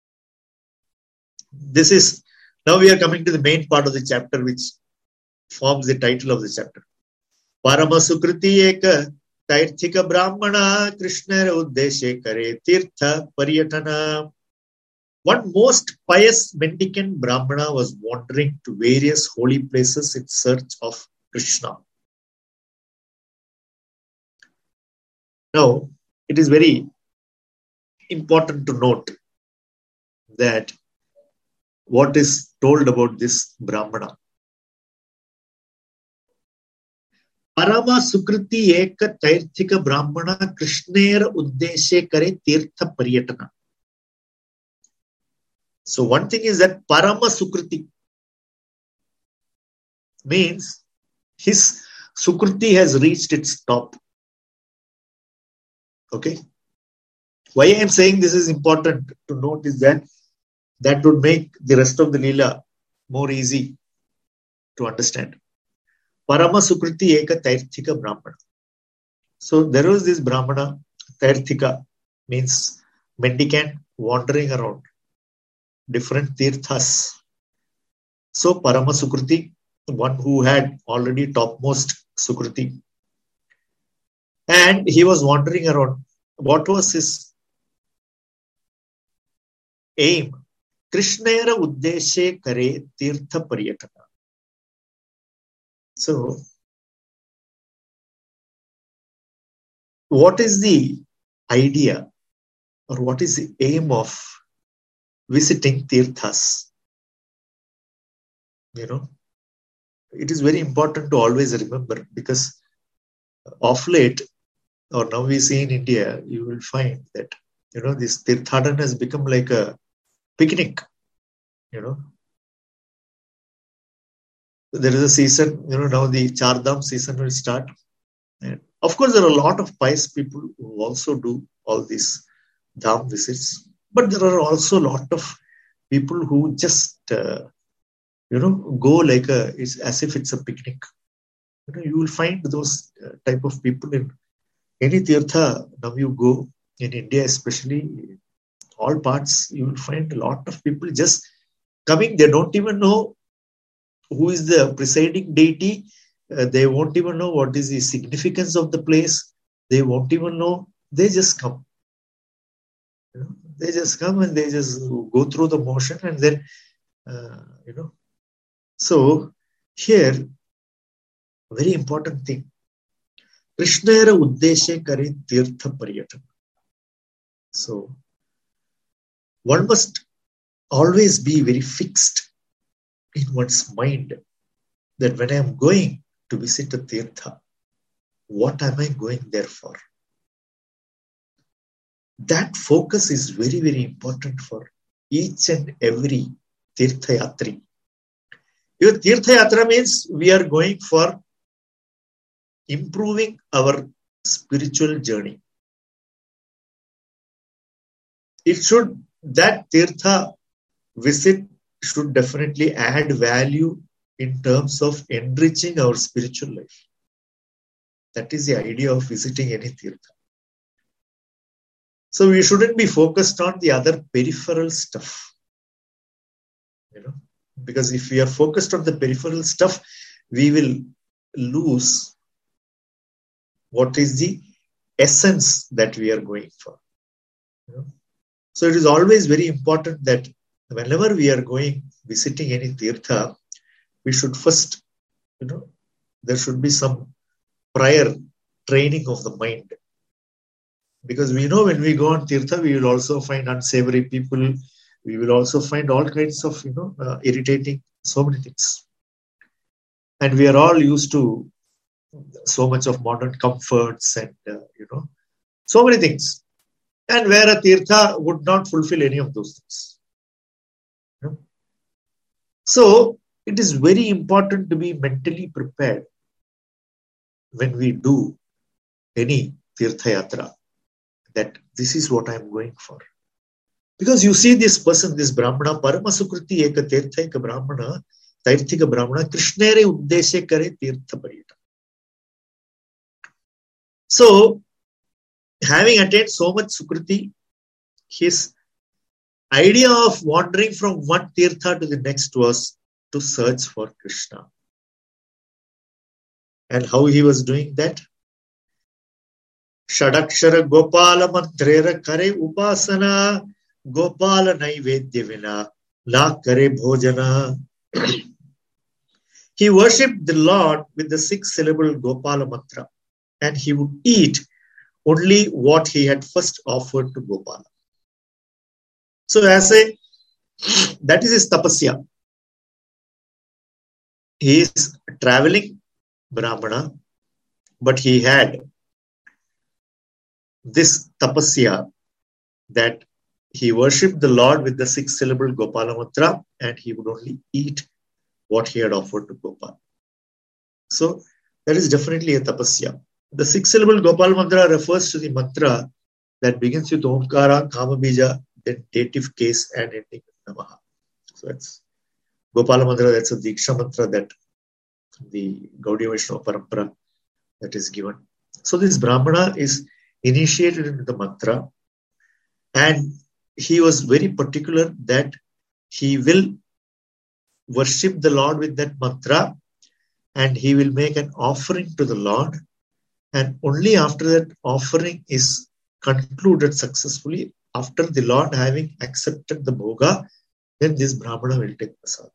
This is, now we are coming to the main part of the chapter, which forms the title of the chapter. Parama Sukriti Eka Tairthika Brahmana Krishna Uddeshe Kare Tirtha Paryatana. One most pious mendicant Brahmana was wandering to various holy places in search of Krishna. Now, it is very important to note that what is told about this Brahmana. Parama Sukriti Eka Tairthika Brahmana Krishnera Uddeshe Kare Tirtha Paryatana. So one thing is that Parama Sukriti means his Sukriti has reached its top. Okay. Why I am saying this is important to note is that that would make the rest of the Leela more easy to understand. Parama Sukriti Eka Tairthika Brahmana. So there was this Brahmana, Tairthika means mendicant, wandering around different tirthas. So Parama Sukriti, one who had already topmost Sukriti. And he was wandering around. What was his aim? Krishnera Uddeshe Kare Tirtha Paryatana. So, what is the idea or what is the aim of visiting tirthas? You know, it is very important to always remember, because of late, or now we see in India, you will find that, you know, this tirthadana has become like a picnic, you know. There is a season, you know, now the Chardham season will start. And of course, there are a lot of pious people who also do all these dham visits. But there are also a lot of people who just, uh, you know, go like a, it's as if it's a picnic. You know, you will find those uh, type of people in any tirtha. Now you go in India, especially all parts, you will find a lot of people just coming. They don't even know who is the presiding deity. Uh, they won't even know what is the significance of the place. They won't even know. They just come. You know, they just come and they just go through the motion and then, uh, you know. So here, very important thing. Krishnera uddeshe kare tirtha paryatana. So one must always be very fixed in one's mind that when I am going to visit a tirtha, what am I going there for? That focus is very, very important for each and every tirtha yatri. Your tirtha yatra means we are going for improving our spiritual journey. It should, that tirtha visit should definitely add value in terms of enriching our spiritual life. That is the idea of visiting any tirtha. So we shouldn't be focused on the other peripheral stuff. You know, because if we are focused on the peripheral stuff, we will lose what is the essence that we are going for. You know? So it is always very important that whenever we are going, visiting any tirtha, we should first, you know, there should be some prior training of the mind. Because we know when we go on tirtha, we will also find unsavory people. We will also find all kinds of, you know, uh, irritating, so many things. And we are all used to so much of modern comforts and, uh, you know, so many things. And where a tirtha would not fulfill any of those things. You know? So it is very important to be mentally prepared when we do any tirtha yatra, that this is what I am going for. Because you see this person, this Brahmana, Paramasukriti eka tirtha eka Brahmana, Tairthika Brahmana, Krishnere uddeshe kare tirtha paryatana. So, having attained so much Sukriti, his idea of wandering from one tirtha to the next was to search for Krishna. And how he was doing that? Shadakshara Gopala Mantrera Kare Upasana Gopala Naivedya Vina La Kare Bhojana. He worshipped the Lord with the six syllable Gopala mantra, and he would eat only what he had first offered to Gopala. So as a, that is his tapasya. He is a traveling Brahmana, but he had this tapasya that he worshipped the Lord with the six syllable Gopala mantra, and he would only eat what he had offered to Gopala. So that is definitely a tapasya. The six syllable Gopala mantra refers to the mantra that begins with Omkara, Kama Bija, then dative case and ending with Namaha. So that's Gopala mantra, that's a Diksha mantra that the Gaudiya Vaishnava Parampara that is given. So this Brahmana is initiated into the mantra, and he was very particular that he will worship the Lord with that mantra, and he will make an offering to the Lord, and only after that offering is concluded successfully, after the Lord having accepted the bhoga, then this Brahmana will take prasad.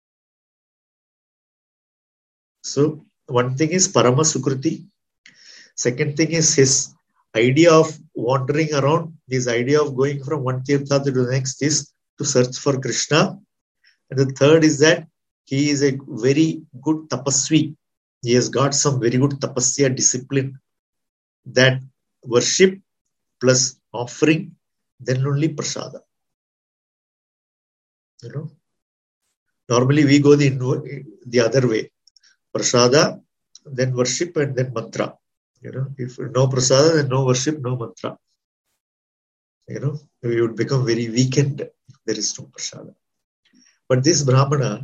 So one thing is Parama Sukriti, second thing is his idea of wandering around, this idea of going from one tirtha to the next is to search for Krishna. And the third is that he is a very good tapasvi. He has got some very good tapasya discipline, that worship plus offering, then only prasada. You know, normally we go the, the other way. Prasada, then worship, and then mantra. You know, if no prasada, then no worship, no mantra. You know, we would become very weakened if there is no prasada. But this Brahmana,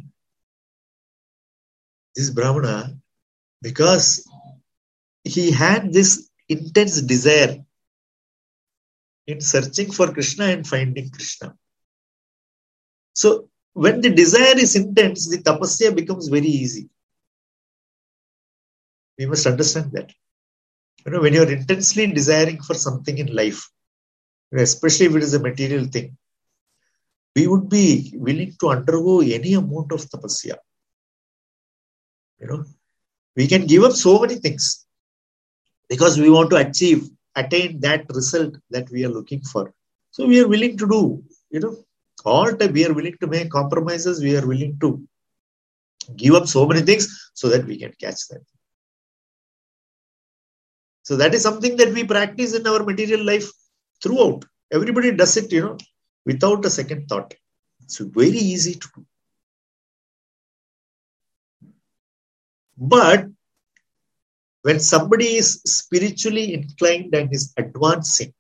this Brahmana, because he had this intense desire in searching for Krishna and finding Krishna. So when the desire is intense, the tapasya becomes very easy. We must understand that. You know, when you're intensely desiring for something in life, especially if it is a material thing, we would be willing to undergo any amount of tapasya. You know, we can give up so many things because we want to achieve, attain that result that we are looking for. So we are willing to do, you know, all the time we are willing to make compromises. We are willing to give up so many things so that we can catch that. So that is something that we practice in our material life throughout. Everybody does it, you know, without a second thought. It's very easy to do. But when somebody is spiritually inclined and is advancing,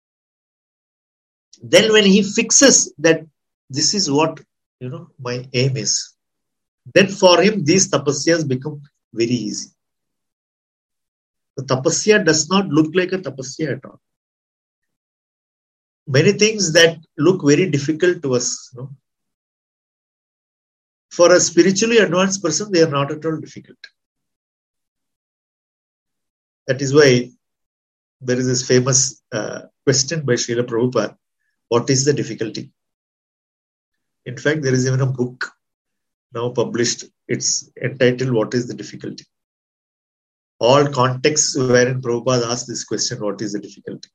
then when he fixes that this is what, you know, my aim is, then for him these tapasyas become very easy. The tapasya does not look like a tapasya at all. Many things that look very difficult to us, you know, for a spiritually advanced person, they are not at all difficult. That is why there is this famous uh, question by Srila Prabhupada, what is the difficulty? In fact, there is even a book now published. It's entitled, What is the Difficulty? All contexts wherein Prabhupada asked this question, what is the difficulty?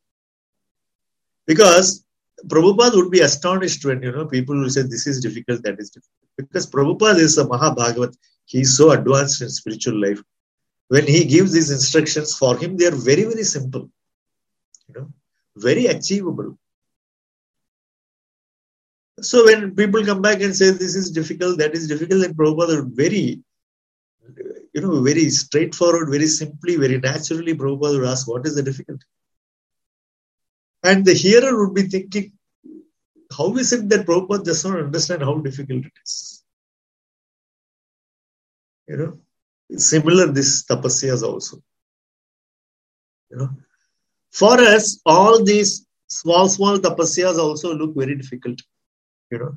Because Prabhupada would be astonished when, you know, people will say this is difficult, that is difficult. Because Prabhupada is a Mahabhagavat. He is so advanced in spiritual life. When he gives these instructions, for him, they are very, very simple. You know, very achievable. So when people come back and say this is difficult, that is difficult, then Prabhupada would very, you know, very straightforward, very simply, very naturally, Prabhupada would ask, what is the difficulty? And the hearer would be thinking, how is it that Prabhupada does not understand how difficult it is? You know, similar this tapasyas also. You know, for us, all these small, small tapasyas also look very difficult. You know,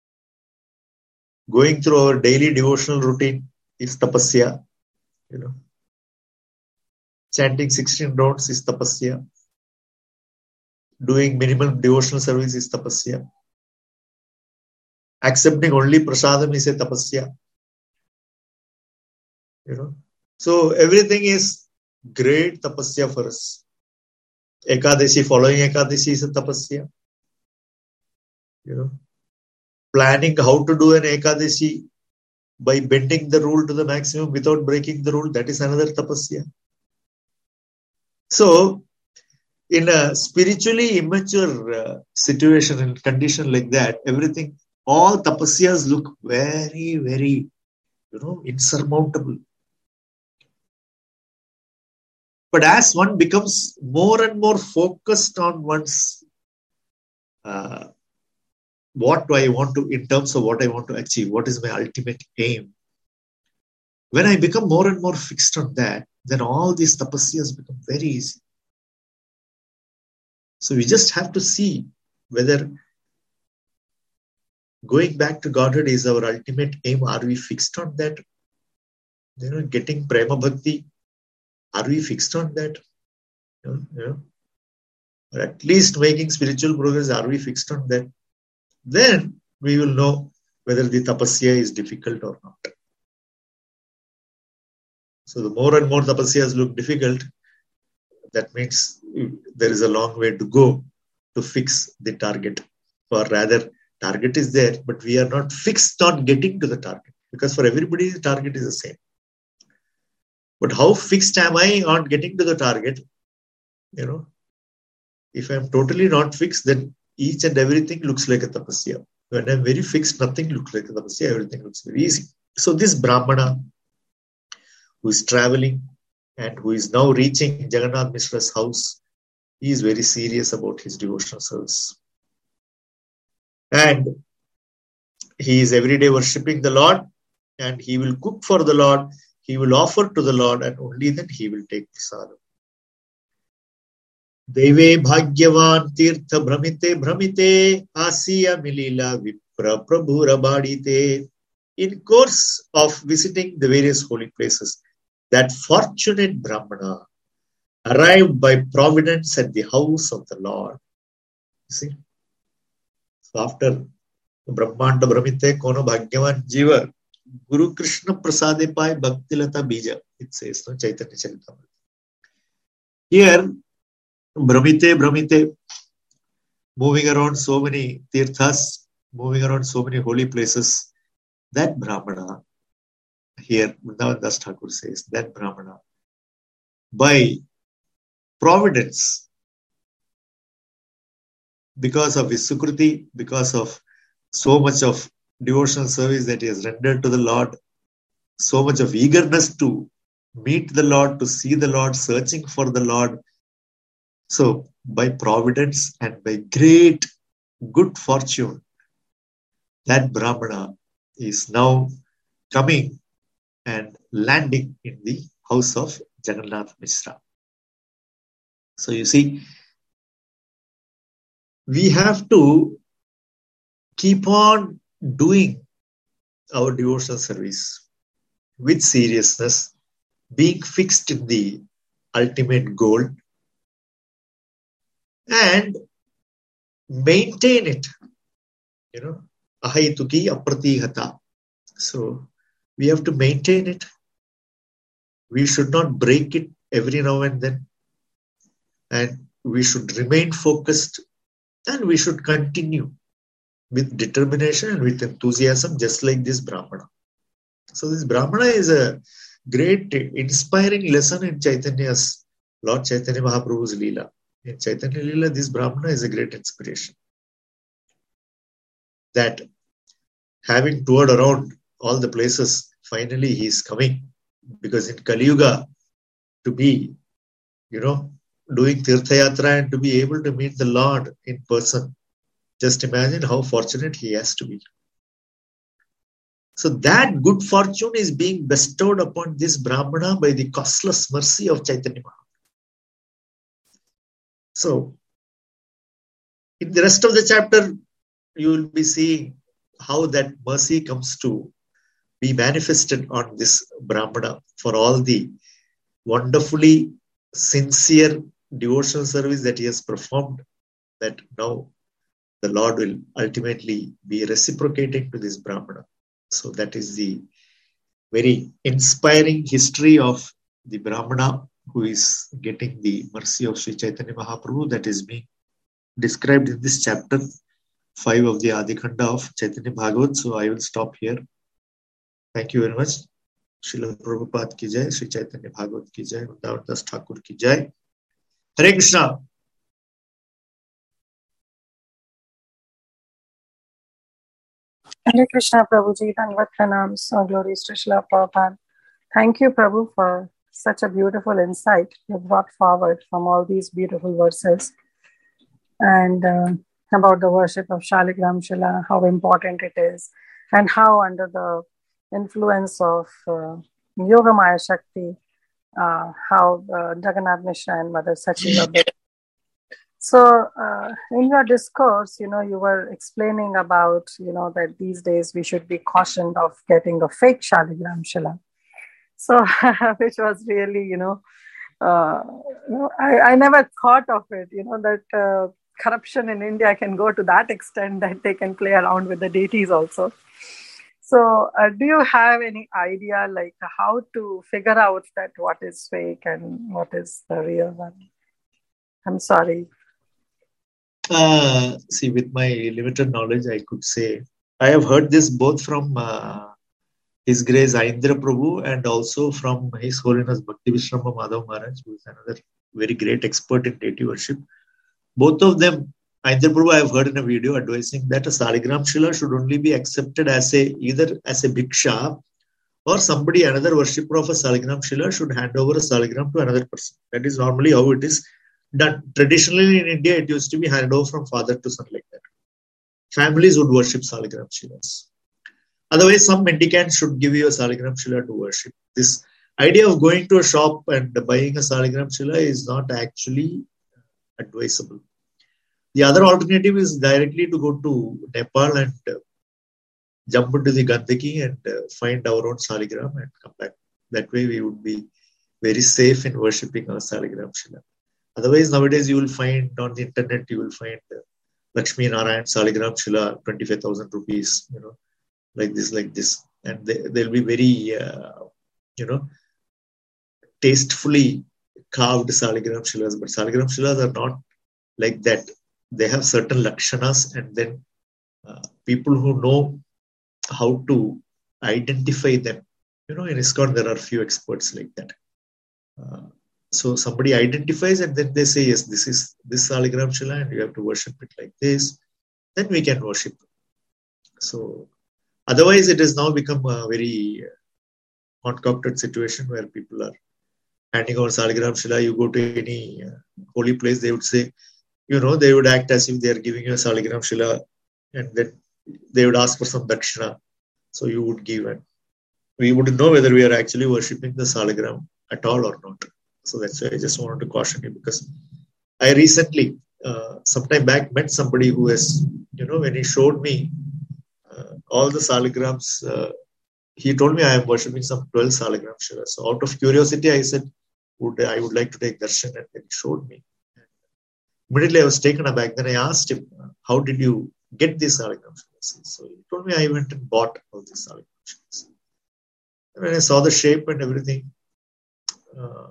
going through our daily devotional routine is tapasya. You know, chanting sixteen rounds is tapasya. Doing minimum devotional service is tapasya. Accepting only prasadam is a tapasya. You know, so everything is great tapasya for us. Ekadashi, following Ekadashi is a tapasya. You know, planning how to do an Ekadashi by bending the rule to the maximum without breaking the rule, that is another tapasya. So, in a spiritually immature uh, situation and condition like that, everything, all tapasyas look very, very, you know, insurmountable. But as one becomes more and more focused on one's uh, what do I want to, in terms of what I want to achieve, what is my ultimate aim, when I become more and more fixed on that, then all these tapasyas become very easy. So we just have to see whether going back to Godhead is our ultimate aim. Are we fixed on that? You know, getting prema bhakti, are we fixed on that? You know, you know, or at least making spiritual progress, are we fixed on that? Then we will know whether the tapasya is difficult or not. So the more and more tapasyas look difficult, that means there is a long way to go to fix the target. Or rather, target is there, but we are not fixed on getting to the target. Because for everybody, the target is the same. But how fixed am I on getting to the target? You know, if I'm totally not fixed, then each and everything looks like a tapasya. When I'm very fixed, nothing looks like a tapasya. Everything looks very easy. So this Brahmana who is traveling and who is now reaching Jagannath Mishra's house, he is very serious about his devotional service. And he is every day worshipping the Lord, and he will cook for the Lord, he will offer to the Lord, and only then he will take prasadam. Deve bhagyavan tirtha brahmite brahmite asiya milila vipra prabhura badite. In course of visiting the various holy places, that fortunate Brahmana arrived by providence at the house of the Lord. You see? So after Brahmanda Brahmite Kono Bhagyavan Jiva, Guru Krishna Prasade Pai Bhaktilata Bija, it says, no, Chaitanya Charitamrita. Here, Brahmite, Brahmite, moving around so many tirthas, moving around so many holy places, that Brahmana, here, Vrindavan Das Thakur says, that Brahmana, by providence, because of his Sukruti, because of so much of devotional service that he has rendered to the Lord, so much of eagerness to meet the Lord, to see the Lord, searching for the Lord. So, by providence and by great good fortune, that Brahmana is now coming and landing in the house of Jagannath Mishra. So, you see, we have to keep on doing our devotional service with seriousness, being fixed in the ultimate goal, and maintain it. You know, ahaituki apratihata. So we have to maintain it. We should not break it every now and then. And we should remain focused, and we should continue with determination and with enthusiasm, just like this Brahmana. So this Brahmana is a great inspiring lesson in Chaitanya's, Lord Chaitanya Mahaprabhu's Leela. In Chaitanya Leela, this Brahmana is a great inspiration. That having toured around all the places, finally he is coming. Because in Kali Yuga, to be, you know, doing Tirtha Yatra and to be able to meet the Lord in person, just imagine how fortunate he has to be. So that good fortune is being bestowed upon this Brahmana by the costless mercy of Chaitanya Mahaprabhu. So, in the rest of the chapter, you will be seeing how that mercy comes to be manifested on this Brahmana for all the wonderfully sincere devotional service that he has performed, that now the Lord will ultimately be reciprocating to this Brahmana. So that is the very inspiring history of the Brahmana who is getting the mercy of Sri Chaitanya Mahaprabhu, that is being described in this chapter five of the Adikanda of Chaitanya Bhagavat. So I will stop here. Thank you very much. Srila Prabhupada ki jai, Sri Chaitanya Bhagavat ki jai, Vrindavan Das Thakur ki jai. Hare Krishna. Hare Krishna, Prabhuji. Dandavat pranams. All glories to Srila Prabhupada. Thank you, Prabhu, for such a beautiful insight you brought forward from all these beautiful verses. And uh, about the worship of Shaligram Shila, how important it is, and how under the influence of uh, Yogamaya Shakti, uh, how uh, Jagannath Mishra and Mother Sachiva. So uh, in your discourse, you know, you were explaining about, you know, that these days we should be cautioned of getting a fake Shaligram Shila. So, which was really, you know, uh, you know I, I never thought of it, you know, that uh, corruption in India can go to that extent that they can play around with the deities also. So uh, do you have any idea like how to figure out that what is fake and what is the real one? I'm sorry. Uh, see, with my limited knowledge, I could say, I have heard this both from uh, His Grace Aindra Prabhu and also from His Holiness Bhakti Vishrama Madhav Maharaj, who is another very great expert in deity worship. Both of them, Aindra Prabhu, I have heard in a video advising that a Saligram Shila should only be accepted as a either as a bhiksha, or somebody, another worshipper of a Saligram Shila should hand over a Saligram to another person. That is normally how it is done. Traditionally in India, it used to be handed over from father to son like that. Families would worship Saligram Shilas. Otherwise, some mendicant should give you a Saligram Shila to worship. This idea of going to a shop and buying a Saligram Shila is not actually advisable. The other alternative is directly to go to Nepal and uh, jump into the Gandaki and uh, find our own Saligram and come back. That way we would be very safe in worshipping our Saligram Shila. Otherwise, nowadays you will find on the internet, you will find uh, Lakshmi Narayan Saligram Shila, twenty-five thousand rupees, you know, like this, like this. And they, they'll be very, uh, you know, tastefully carved Saligram Shilas. But Saligram Shilas are not like that. They have certain lakshanas, and then uh, people who know how to identify them. You know, in ISKCON, there are few experts like that. Uh, so somebody identifies, and then they say, yes, this is this Saligram Shila, and you have to worship it like this. Then we can worship. So otherwise, it has now become a very concocted situation where people are handing over Saligram Shila. You go to any uh, holy place, they would say, you know, they would act as if they are giving you a Saligram Shila, and then they would ask for some dakshina. So you would give, and we wouldn't know whether we are actually worshipping the Saligram at all or not. So that's why I just wanted to caution you, because I recently, uh, sometime back, met somebody who has, you know, when he showed me uh, all the Saligrams, uh, he told me I am worshipping some twelve Saligram Shilas. So out of curiosity, I said, would I would like to take darshan, and then he showed me. Immediately I was taken aback. Then I asked him, how did you get these Saligram Shilas? So he told me I went and bought all these Saligram Shilas. And when I saw the shape and everything, uh,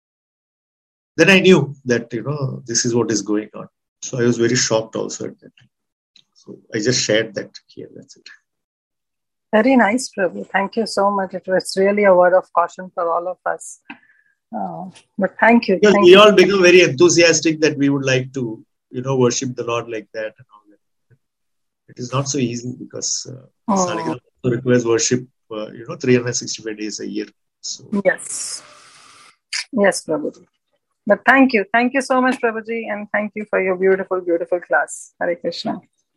then I knew that, you know, this is what is going on. So I was very shocked also at that time. So I just shared that here. That's it. Very nice, Prabhu. Thank you so much. It was really a word of caution for all of us. Uh, but thank you. Because thank we you. all become very enthusiastic that we would like to, you know, worship the Lord like that and all that. It is not so easy, because uh, oh. Saligram also requires worship, uh, you know, three hundred sixty-five days a year. So yes. Yes, Prabhuji. But thank you. Thank you so much, Prabhuji. And thank you for your beautiful, beautiful class. Hare Krishna.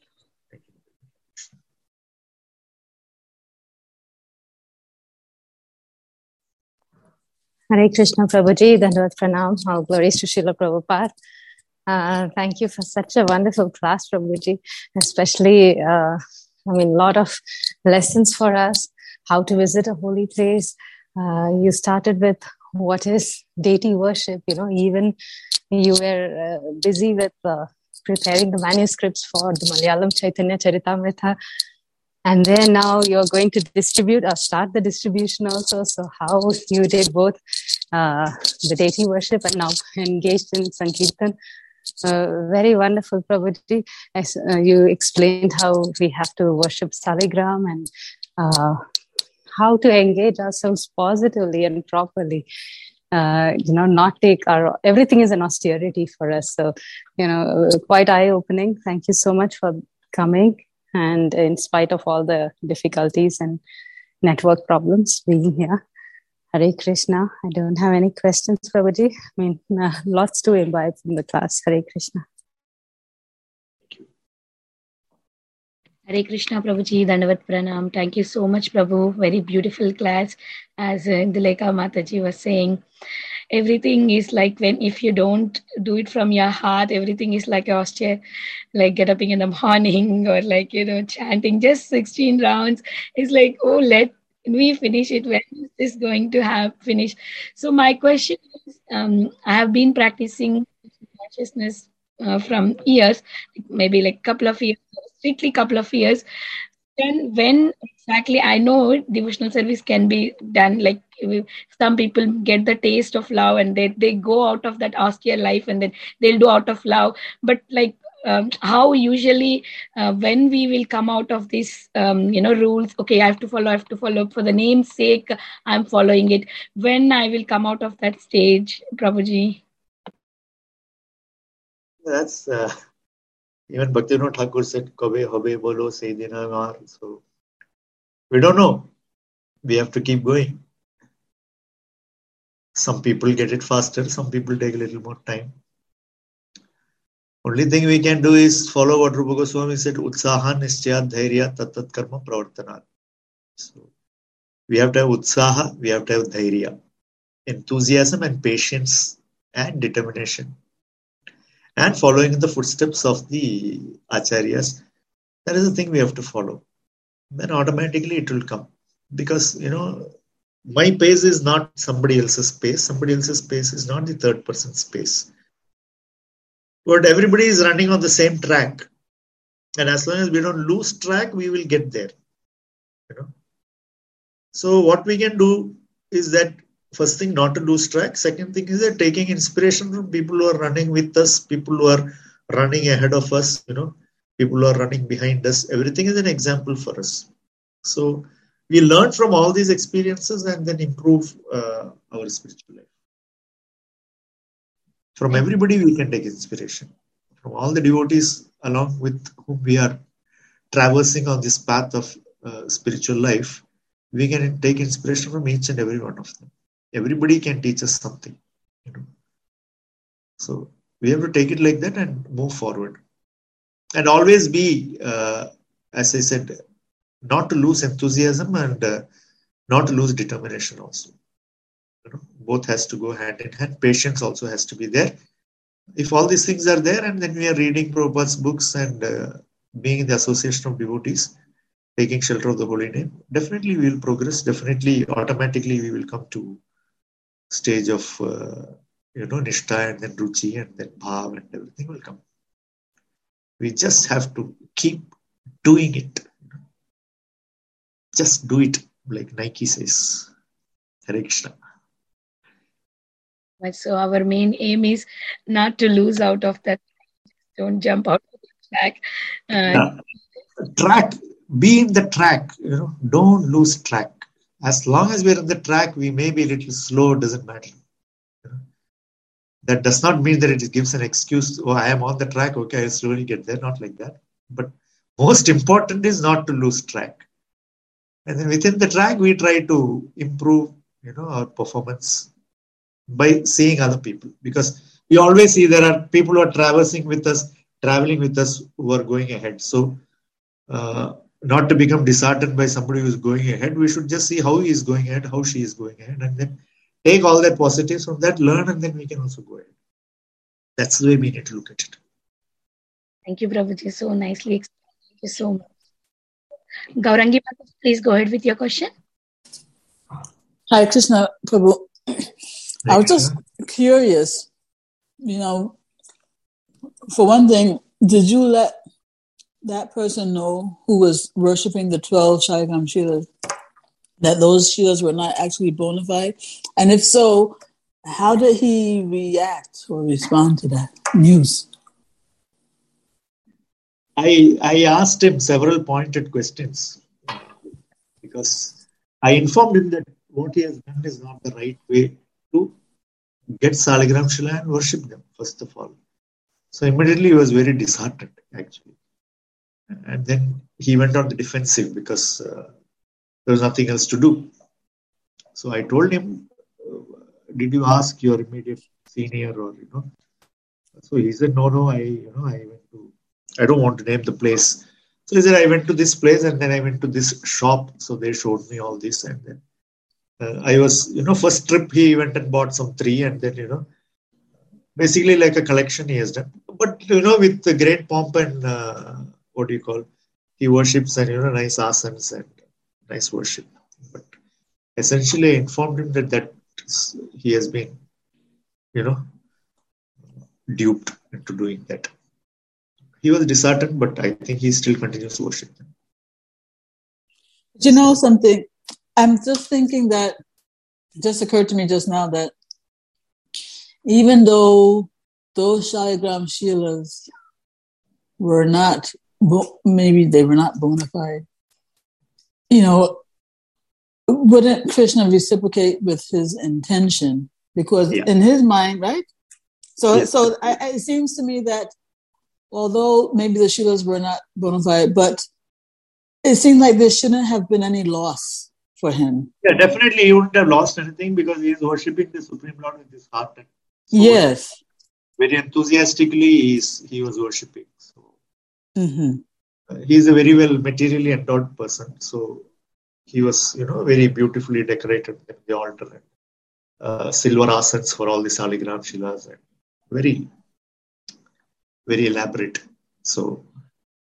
Hare Krishna, Prabhuji. Dandavat Pranam. All glories to Srila Prabhupada. Uh, thank you for such a wonderful class, Prabhuji. Especially, uh, I mean, a lot of lessons for us, how to visit a holy place. Uh, you started with what is deity worship. You know, even you were uh, busy with uh, preparing the manuscripts for the Malayalam Chaitanya Charitamrita. And then now you're going to distribute or start the distribution also. So how you did both uh, the deity worship and now engaged in Sankirtan. Uh, very wonderful, Prabhuji. As, uh, you explained how we have to worship Saligram and uh, how to engage ourselves positively and properly. Uh, you know, not take our, everything is an austerity for us. So, you know, quite eye-opening. Thank you so much for coming. And in spite of all the difficulties and network problems being here. Hare Krishna. I don't have any questions, Prabhuji. I mean, uh, lots to imbibe from the class. Hare Krishna. Hare Krishna, Prabhuji. Dandavat Pranam. Thank you so much, Prabhu. Very beautiful class. As uh, Indulekha Mataji was saying, everything is like when, if you don't do it from your heart, everything is like austere, like get up in the morning or like, you know, chanting just sixteen rounds. It's like, oh, let we finish it. When is this going to have finished? So my question is, um, I have been practicing consciousness uh, from years, maybe like couple of years, strictly couple of years. Then when exactly I know devotional service can be done, like some people get the taste of love and they, they go out of that austere life and then they'll do out of love. But like um, how usually uh, when we will come out of this, um, you know, rules, okay, I have to follow, I have to follow for the name's sake, I'm following it. When I will come out of that stage, Prabhuji? That's... Uh... Even Bhaktivinoda Thakur said, Kabe habe bolo seydina mar. So we don't know. We have to keep going. Some people get it faster, some people take a little more time. Only thing we can do is follow what Rupa Goswami said, Utsaha Nischayat Dhairya Tattat Karma Pravartanat. So we have to have Utsaha, we have to have Dhairya, enthusiasm and patience and determination. And following in the footsteps of the acharyas, that is the thing we have to follow. Then automatically it will come. Because, you know, my pace is not somebody else's pace. Somebody else's pace is not the third person's pace. But everybody is running on the same track. And as long as we don't lose track, we will get there. You know. So what we can do is that first thing, not to lose track. Second thing is that taking inspiration from people who are running with us, people who are running ahead of us, you know, people who are running behind us. Everything is an example for us. So we learn from all these experiences and then improve uh, our spiritual life. From everybody we can take inspiration. From all the devotees along with whom we are traversing on this path of uh, spiritual life, we can take inspiration from each and every one of them. Everybody can teach us something. You know. So we have to take it like that and move forward. And always be, uh, as I said, not to lose enthusiasm and uh, not to lose determination also. You know, both has to go hand in hand. Patience also has to be there. If all these things are there and then we are reading Prabhupada's books and uh, being in the association of devotees, taking shelter of the holy name, definitely we will progress. Definitely, automatically we will come to stage of, uh, you know, Nishtha and then Ruchi and then Bhav and everything will come. We just have to keep doing it. Just do it, like Nike says. Hare Krishna. So our main aim is not to lose out of that. Don't jump out of the track. Uh, yeah. Track, be in the track, you know, don't lose track. As long as we're on the track, we may be a little slow, doesn't matter. You know? That does not mean that it gives an excuse, oh, I am on the track, okay, I'll slowly get there, not like that. But most important is not to lose track. And then within the track, we try to improve, you know, our performance by seeing other people. Because we always see there are people who are traversing with us, traveling with us, who are going ahead. So, uh, not to become disheartened by somebody who is going ahead, we should just see how he is going ahead, how she is going ahead, and then take all that positives from that, learn, and then we can also go ahead. That's the way we need to look at it. Thank you, Prabhuji. So nicely explained. Thank you so much. Gaurangi, please go ahead with your question. Hi, Krishna Prabhu. I was just curious, you know, for one thing, did you let that person know who was worshipping the twelve Shaligram Shilas that those Shilas were not actually bona fide? And if so, how did he react or respond to that news? I, I asked him several pointed questions because I informed him that what he has done is not the right way to get Shaligram Shila and worship them, first of all. So immediately he was very disheartened, actually. And then he went on the defensive because uh, there was nothing else to do. So I told him, did you ask your immediate senior or, you know? So he said, no, no, I, you know, I went to, I don't want to name the place. So he said, I went to this place and then I went to this shop. So they showed me all this. And then uh, I was, you know, first trip he went and bought some three and then, you know, basically like a collection he has done. But, you know, with the great pomp and, uh, what do you call, he worships and, you know, nice asanas and nice worship. But essentially I informed him that, that he has been, you know, duped into doing that. He was disheartened, but I think he still continues to worship them. You know something? I'm just thinking that, it just occurred to me just now that even though those Shaligram Shilas were not, maybe they were not bona fide, you know, wouldn't Krishna reciprocate with his intention? Because yeah. in his mind, right? So, yeah. so I, it seems to me that although maybe the Shilas were not bona fide, but it seemed like there shouldn't have been any loss for him. Yeah, definitely he wouldn't have lost anything because he is worshipping the Supreme Lord with his heart. And so yes. Very enthusiastically he, is, he was worshipping. So mm-hmm. uh, he is a very well materially endowed person. So he was, you know, very beautifully decorated in the altar and uh, silver asanas for all the Shaligram Shilas and very, very elaborate. So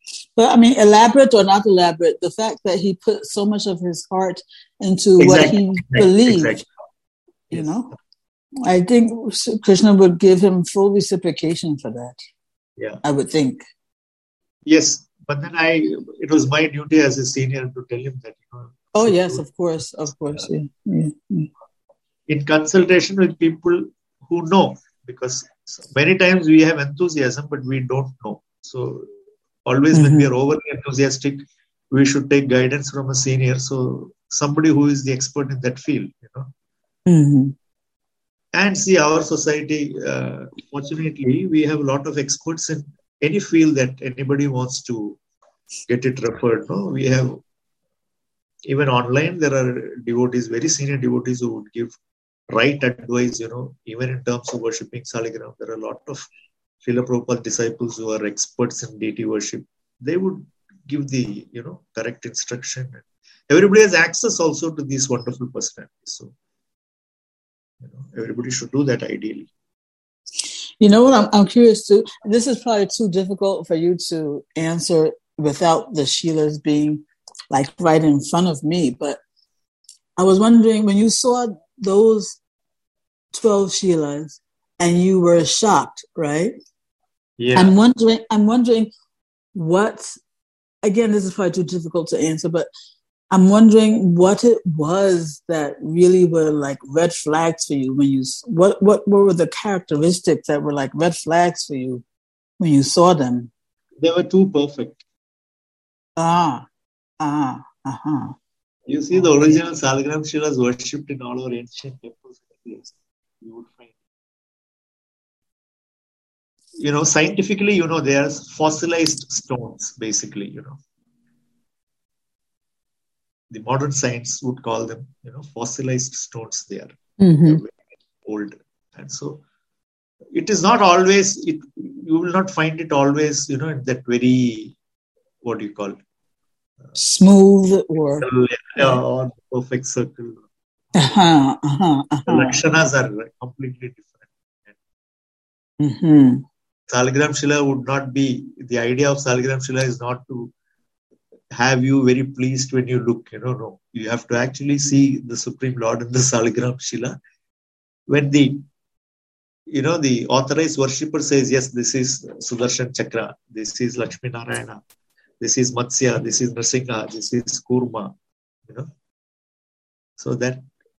But I mean, elaborate or not elaborate, the fact that he put so much of his heart into Exactly. what he Exactly. believed, Exactly. you Yes. know, I think Krishna would give him full reciprocation for that. Yeah. I would think. Yes, but then I, it was my duty as a senior to tell him that, you know. Oh, should yes, do- of course, of course. Yeah, yeah, yeah. In consultation with people who know, because many times we have enthusiasm, but we don't know. So always when we Mhm. are overly enthusiastic, we should take guidance from a senior. So somebody who is the expert in that field, you know. Mhm. And see, our society, uh, fortunately, we have a lot of experts in any field that anybody wants to get it referred. No, we have, even online, there are devotees, very senior devotees who would give right advice, you know, even in terms of worshipping Saligram. There are a lot of Srila Prabhupada disciples who are experts in deity worship. They would give the, you know, correct instruction. Everybody has access also to these wonderful personalities. So, you know, everybody should do that ideally. You know what? I'm, I'm curious too. This is probably too difficult for you to answer without the Sheilas being like right in front of me. But I was wondering, when you saw those twelve Sheilas and you were shocked, right? Yeah. I'm wondering, I'm wondering what, again, this is probably too difficult to answer, but I'm wondering what it was that really were like red flags for you when you, what, what, what were the characteristics that were like red flags for you when you saw them? They were too perfect. Ah, ah, uh-huh. You see, the original Saligram Shilas worshipped in all our ancient temples. You would find, you know, scientifically, you know, they are fossilized stones, basically, you know. The modern science would call them, you know, fossilized stones. They are, Mm-hmm. they're very old. And so it is not always, it, you will not find it always, you know, in that very, what do you call it? Smooth or, Yeah, or perfect circle. uh-huh, uh-huh, The uh-huh. Lakshanas are completely different. Mm-hmm. Saligram Shila would not be, the idea of Saligram Shila is not to have you very pleased when you look, you know, no. You have to actually see the Supreme Lord in the Saligram Shila. When the, you know, the authorized worshipper says, yes, this is Sudarshan Chakra, this is Lakshmi Narayana, this is Matsya, this is Nrsimha, this is Kurma, you know. So that,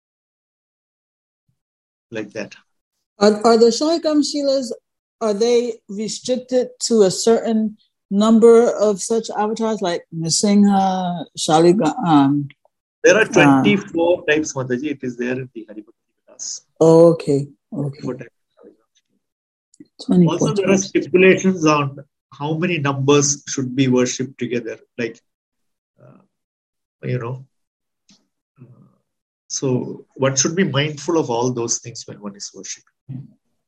like that. Are, are the Shalikam Shilas, are they restricted to a certain number of such avatars like Nrsimha, Shaligam? Um, There are twenty-four uh, types, Mataji. It is there in the Haribhakti Vilas. Oh, okay, okay. twenty-four also, there are stipulations on how many numbers should be worshipped together. Like, uh, you know, uh, so one should be mindful of all those things when one is worshipping.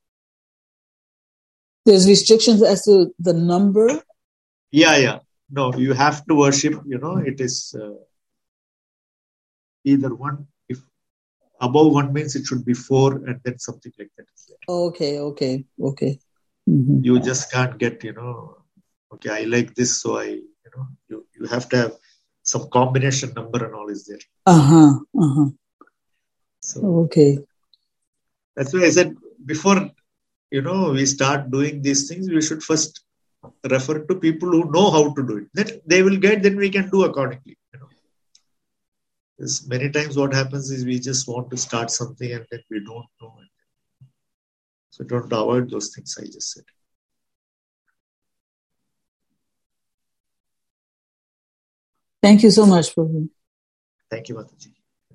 There's restrictions as to the number? Yeah, yeah. No, you have to worship, you know, it is uh, either one, if above one means it should be four and then something like that. Okay, okay, okay. Mm-hmm. You just can't get, you know, okay, I like this, so I, you know, you, you have to have some combination number and all is there. Uh-huh, uh-huh. So, okay. That's why I said before, you know, we start doing these things, we should first refer to people who know how to do it. Then they will guide, then we can do accordingly. You know, because many times what happens is we just want to start something and then we don't know. So don't avoid those things I just said. Thank you so much, Prabhu. Thank you, Mataji.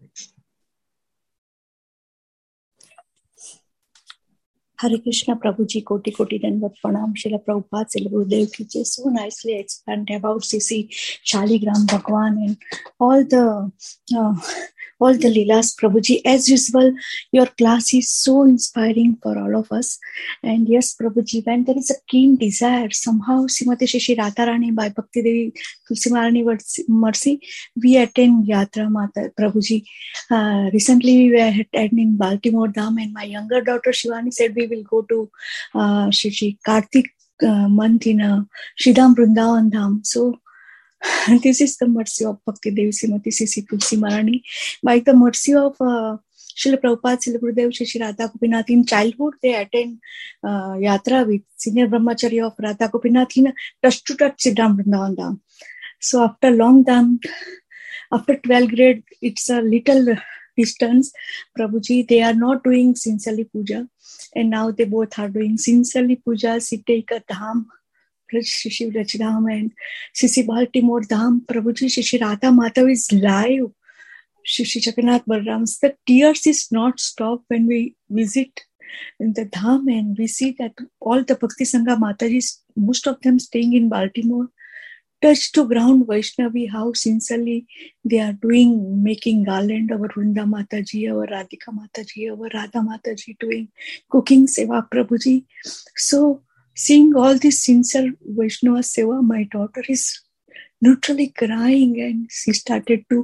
Hare Krishna, Prabhuji, Koti Koti Dandavat Pranam, Srila Prabhupada, Srila Gurudev Ki Jai. So nicely explained about C C Shaligram Bhagwan and all the uh, all the Leelas, Prabhuji. As usual, your class is so inspiring for all of us. And yes, Prabhuji, when there is a keen desire, somehow Srimati Shri Radharani by Bhakti Devi Tulsi Maharani Mercy, we attend Yatra Mata, Prabhuji. Uh, recently, we were attending Baltimore Dham, and my younger daughter Shivani said we will go to uh, Shri Kartik uh, month in uh, Shridham Vrindavan Dham. So this is the mercy of Bhakti Devi Srimati Sisi Tulsi Maharani. By the mercy of uh, Srila Prabhupada, Srila Gurudev, Shri Radha Gopinath, in childhood they attend uh, yatra with senior brahmachari of Radha Gopinath in touch to touch Shridham Vrindavan Dham. So after long time, after twelfth grade, it's a little distance. Prabhuji, they are not doing sincerely puja, and now they both are doing sincerely puja. Siteka Dham, Shri Rajadham, and Sisi Baltimore Dham. Prabhuji, Shri Radha Madhav is live. Shri Jagannath Balram's, the tears is not stopped when we visit in the Dham, and we see that all the Bhakti Sangha Matajis, most of them staying in Baltimore, touch to ground Vaishnavi, how sincerely they are doing, making garland, our Vrinda Mataji, our Radhika Mataji, our Radha Mataji, doing cooking seva, Prabhuji. So seeing all this sincere Vaishnava seva, my daughter is literally crying, and she started to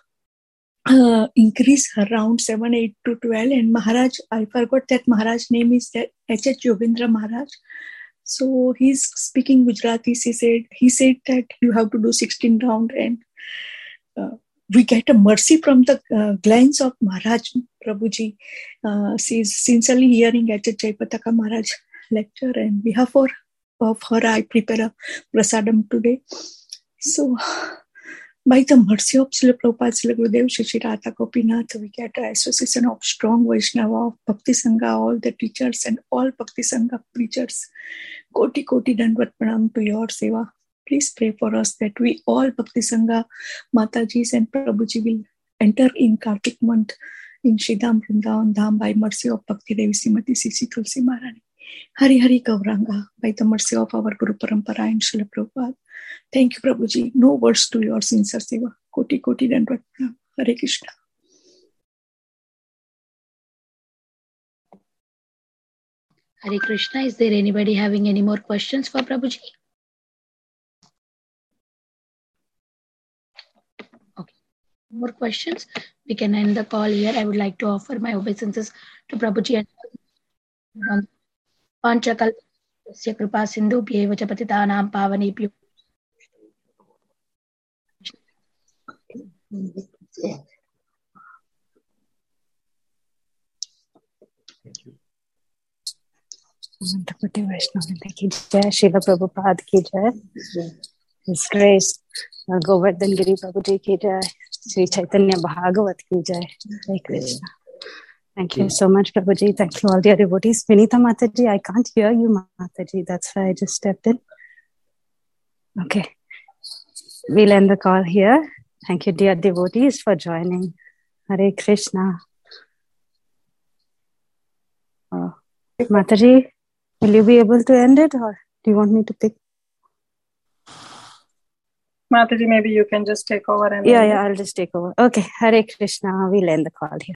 uh, increase her round seven, eight to twelve. And Maharaj, I forgot that Maharaj name is that H H Yogindra Maharaj. So he's speaking Gujarati. He said, he said that you have to do sixteen round, and uh, we get a mercy from the uh, glance of Maharaj Prabhuji. Uh, she's sincerely hearing H H Jayapataka Maharaj lecture, and behalf for, of her, I prepare a prasadam today. So by the mercy of Srila Prabhupada, Srila Gurudev, Shri Radha Gopinath, we get an association of strong Vaishnava, of Bhakti Sangha, all the teachers and all Bhakti Sangha preachers. Koti Koti Dandavat Pranam to your seva. Please pray for us that we all Bhakti Sangha Matajis and Prabhuji will enter in Kartik month in Shridham Vrindavan Dham by mercy of Bhakti Devi Srimati Sisi Tulsi Maharani. Hari Hari Gauranga, by the mercy of our Guru Parampara and Srila Prabhupada. Thank you, Prabhuji. No words to your sincere seva. Koti Koti Dandavat Pranam. Hare Krishna. Hare Krishna. Is there anybody having any more questions for Prabhuji? Okay. More questions? We can end the call here. I would like to offer my obeisances to Prabhuji and Panchakal Yasya Kripa Sindhu Bhyeva Patitanam Pavanebhyo. Thank you. Mantrapati Vaishnava ki jai, Srila Prabhupada ki jai, His Grace Govardhan Giri Prabhuji ki jai, Sri Chaitanya Bhagavat ki jai. Hare Krishna. Thank you so much, Prabhuji. Thank you, all dear devotees. Vinita Mataji, I can't hear you, Mataji. That's why I just stepped in. Okay. We'll end the call here. Thank you, dear devotees, for joining. Hare Krishna. Oh. Mataji, will you be able to end it, or do you want me to pick? Mataji, maybe you can just take over. And yeah, yeah, I'll just take over. Okay, Hare Krishna. We'll end the call here.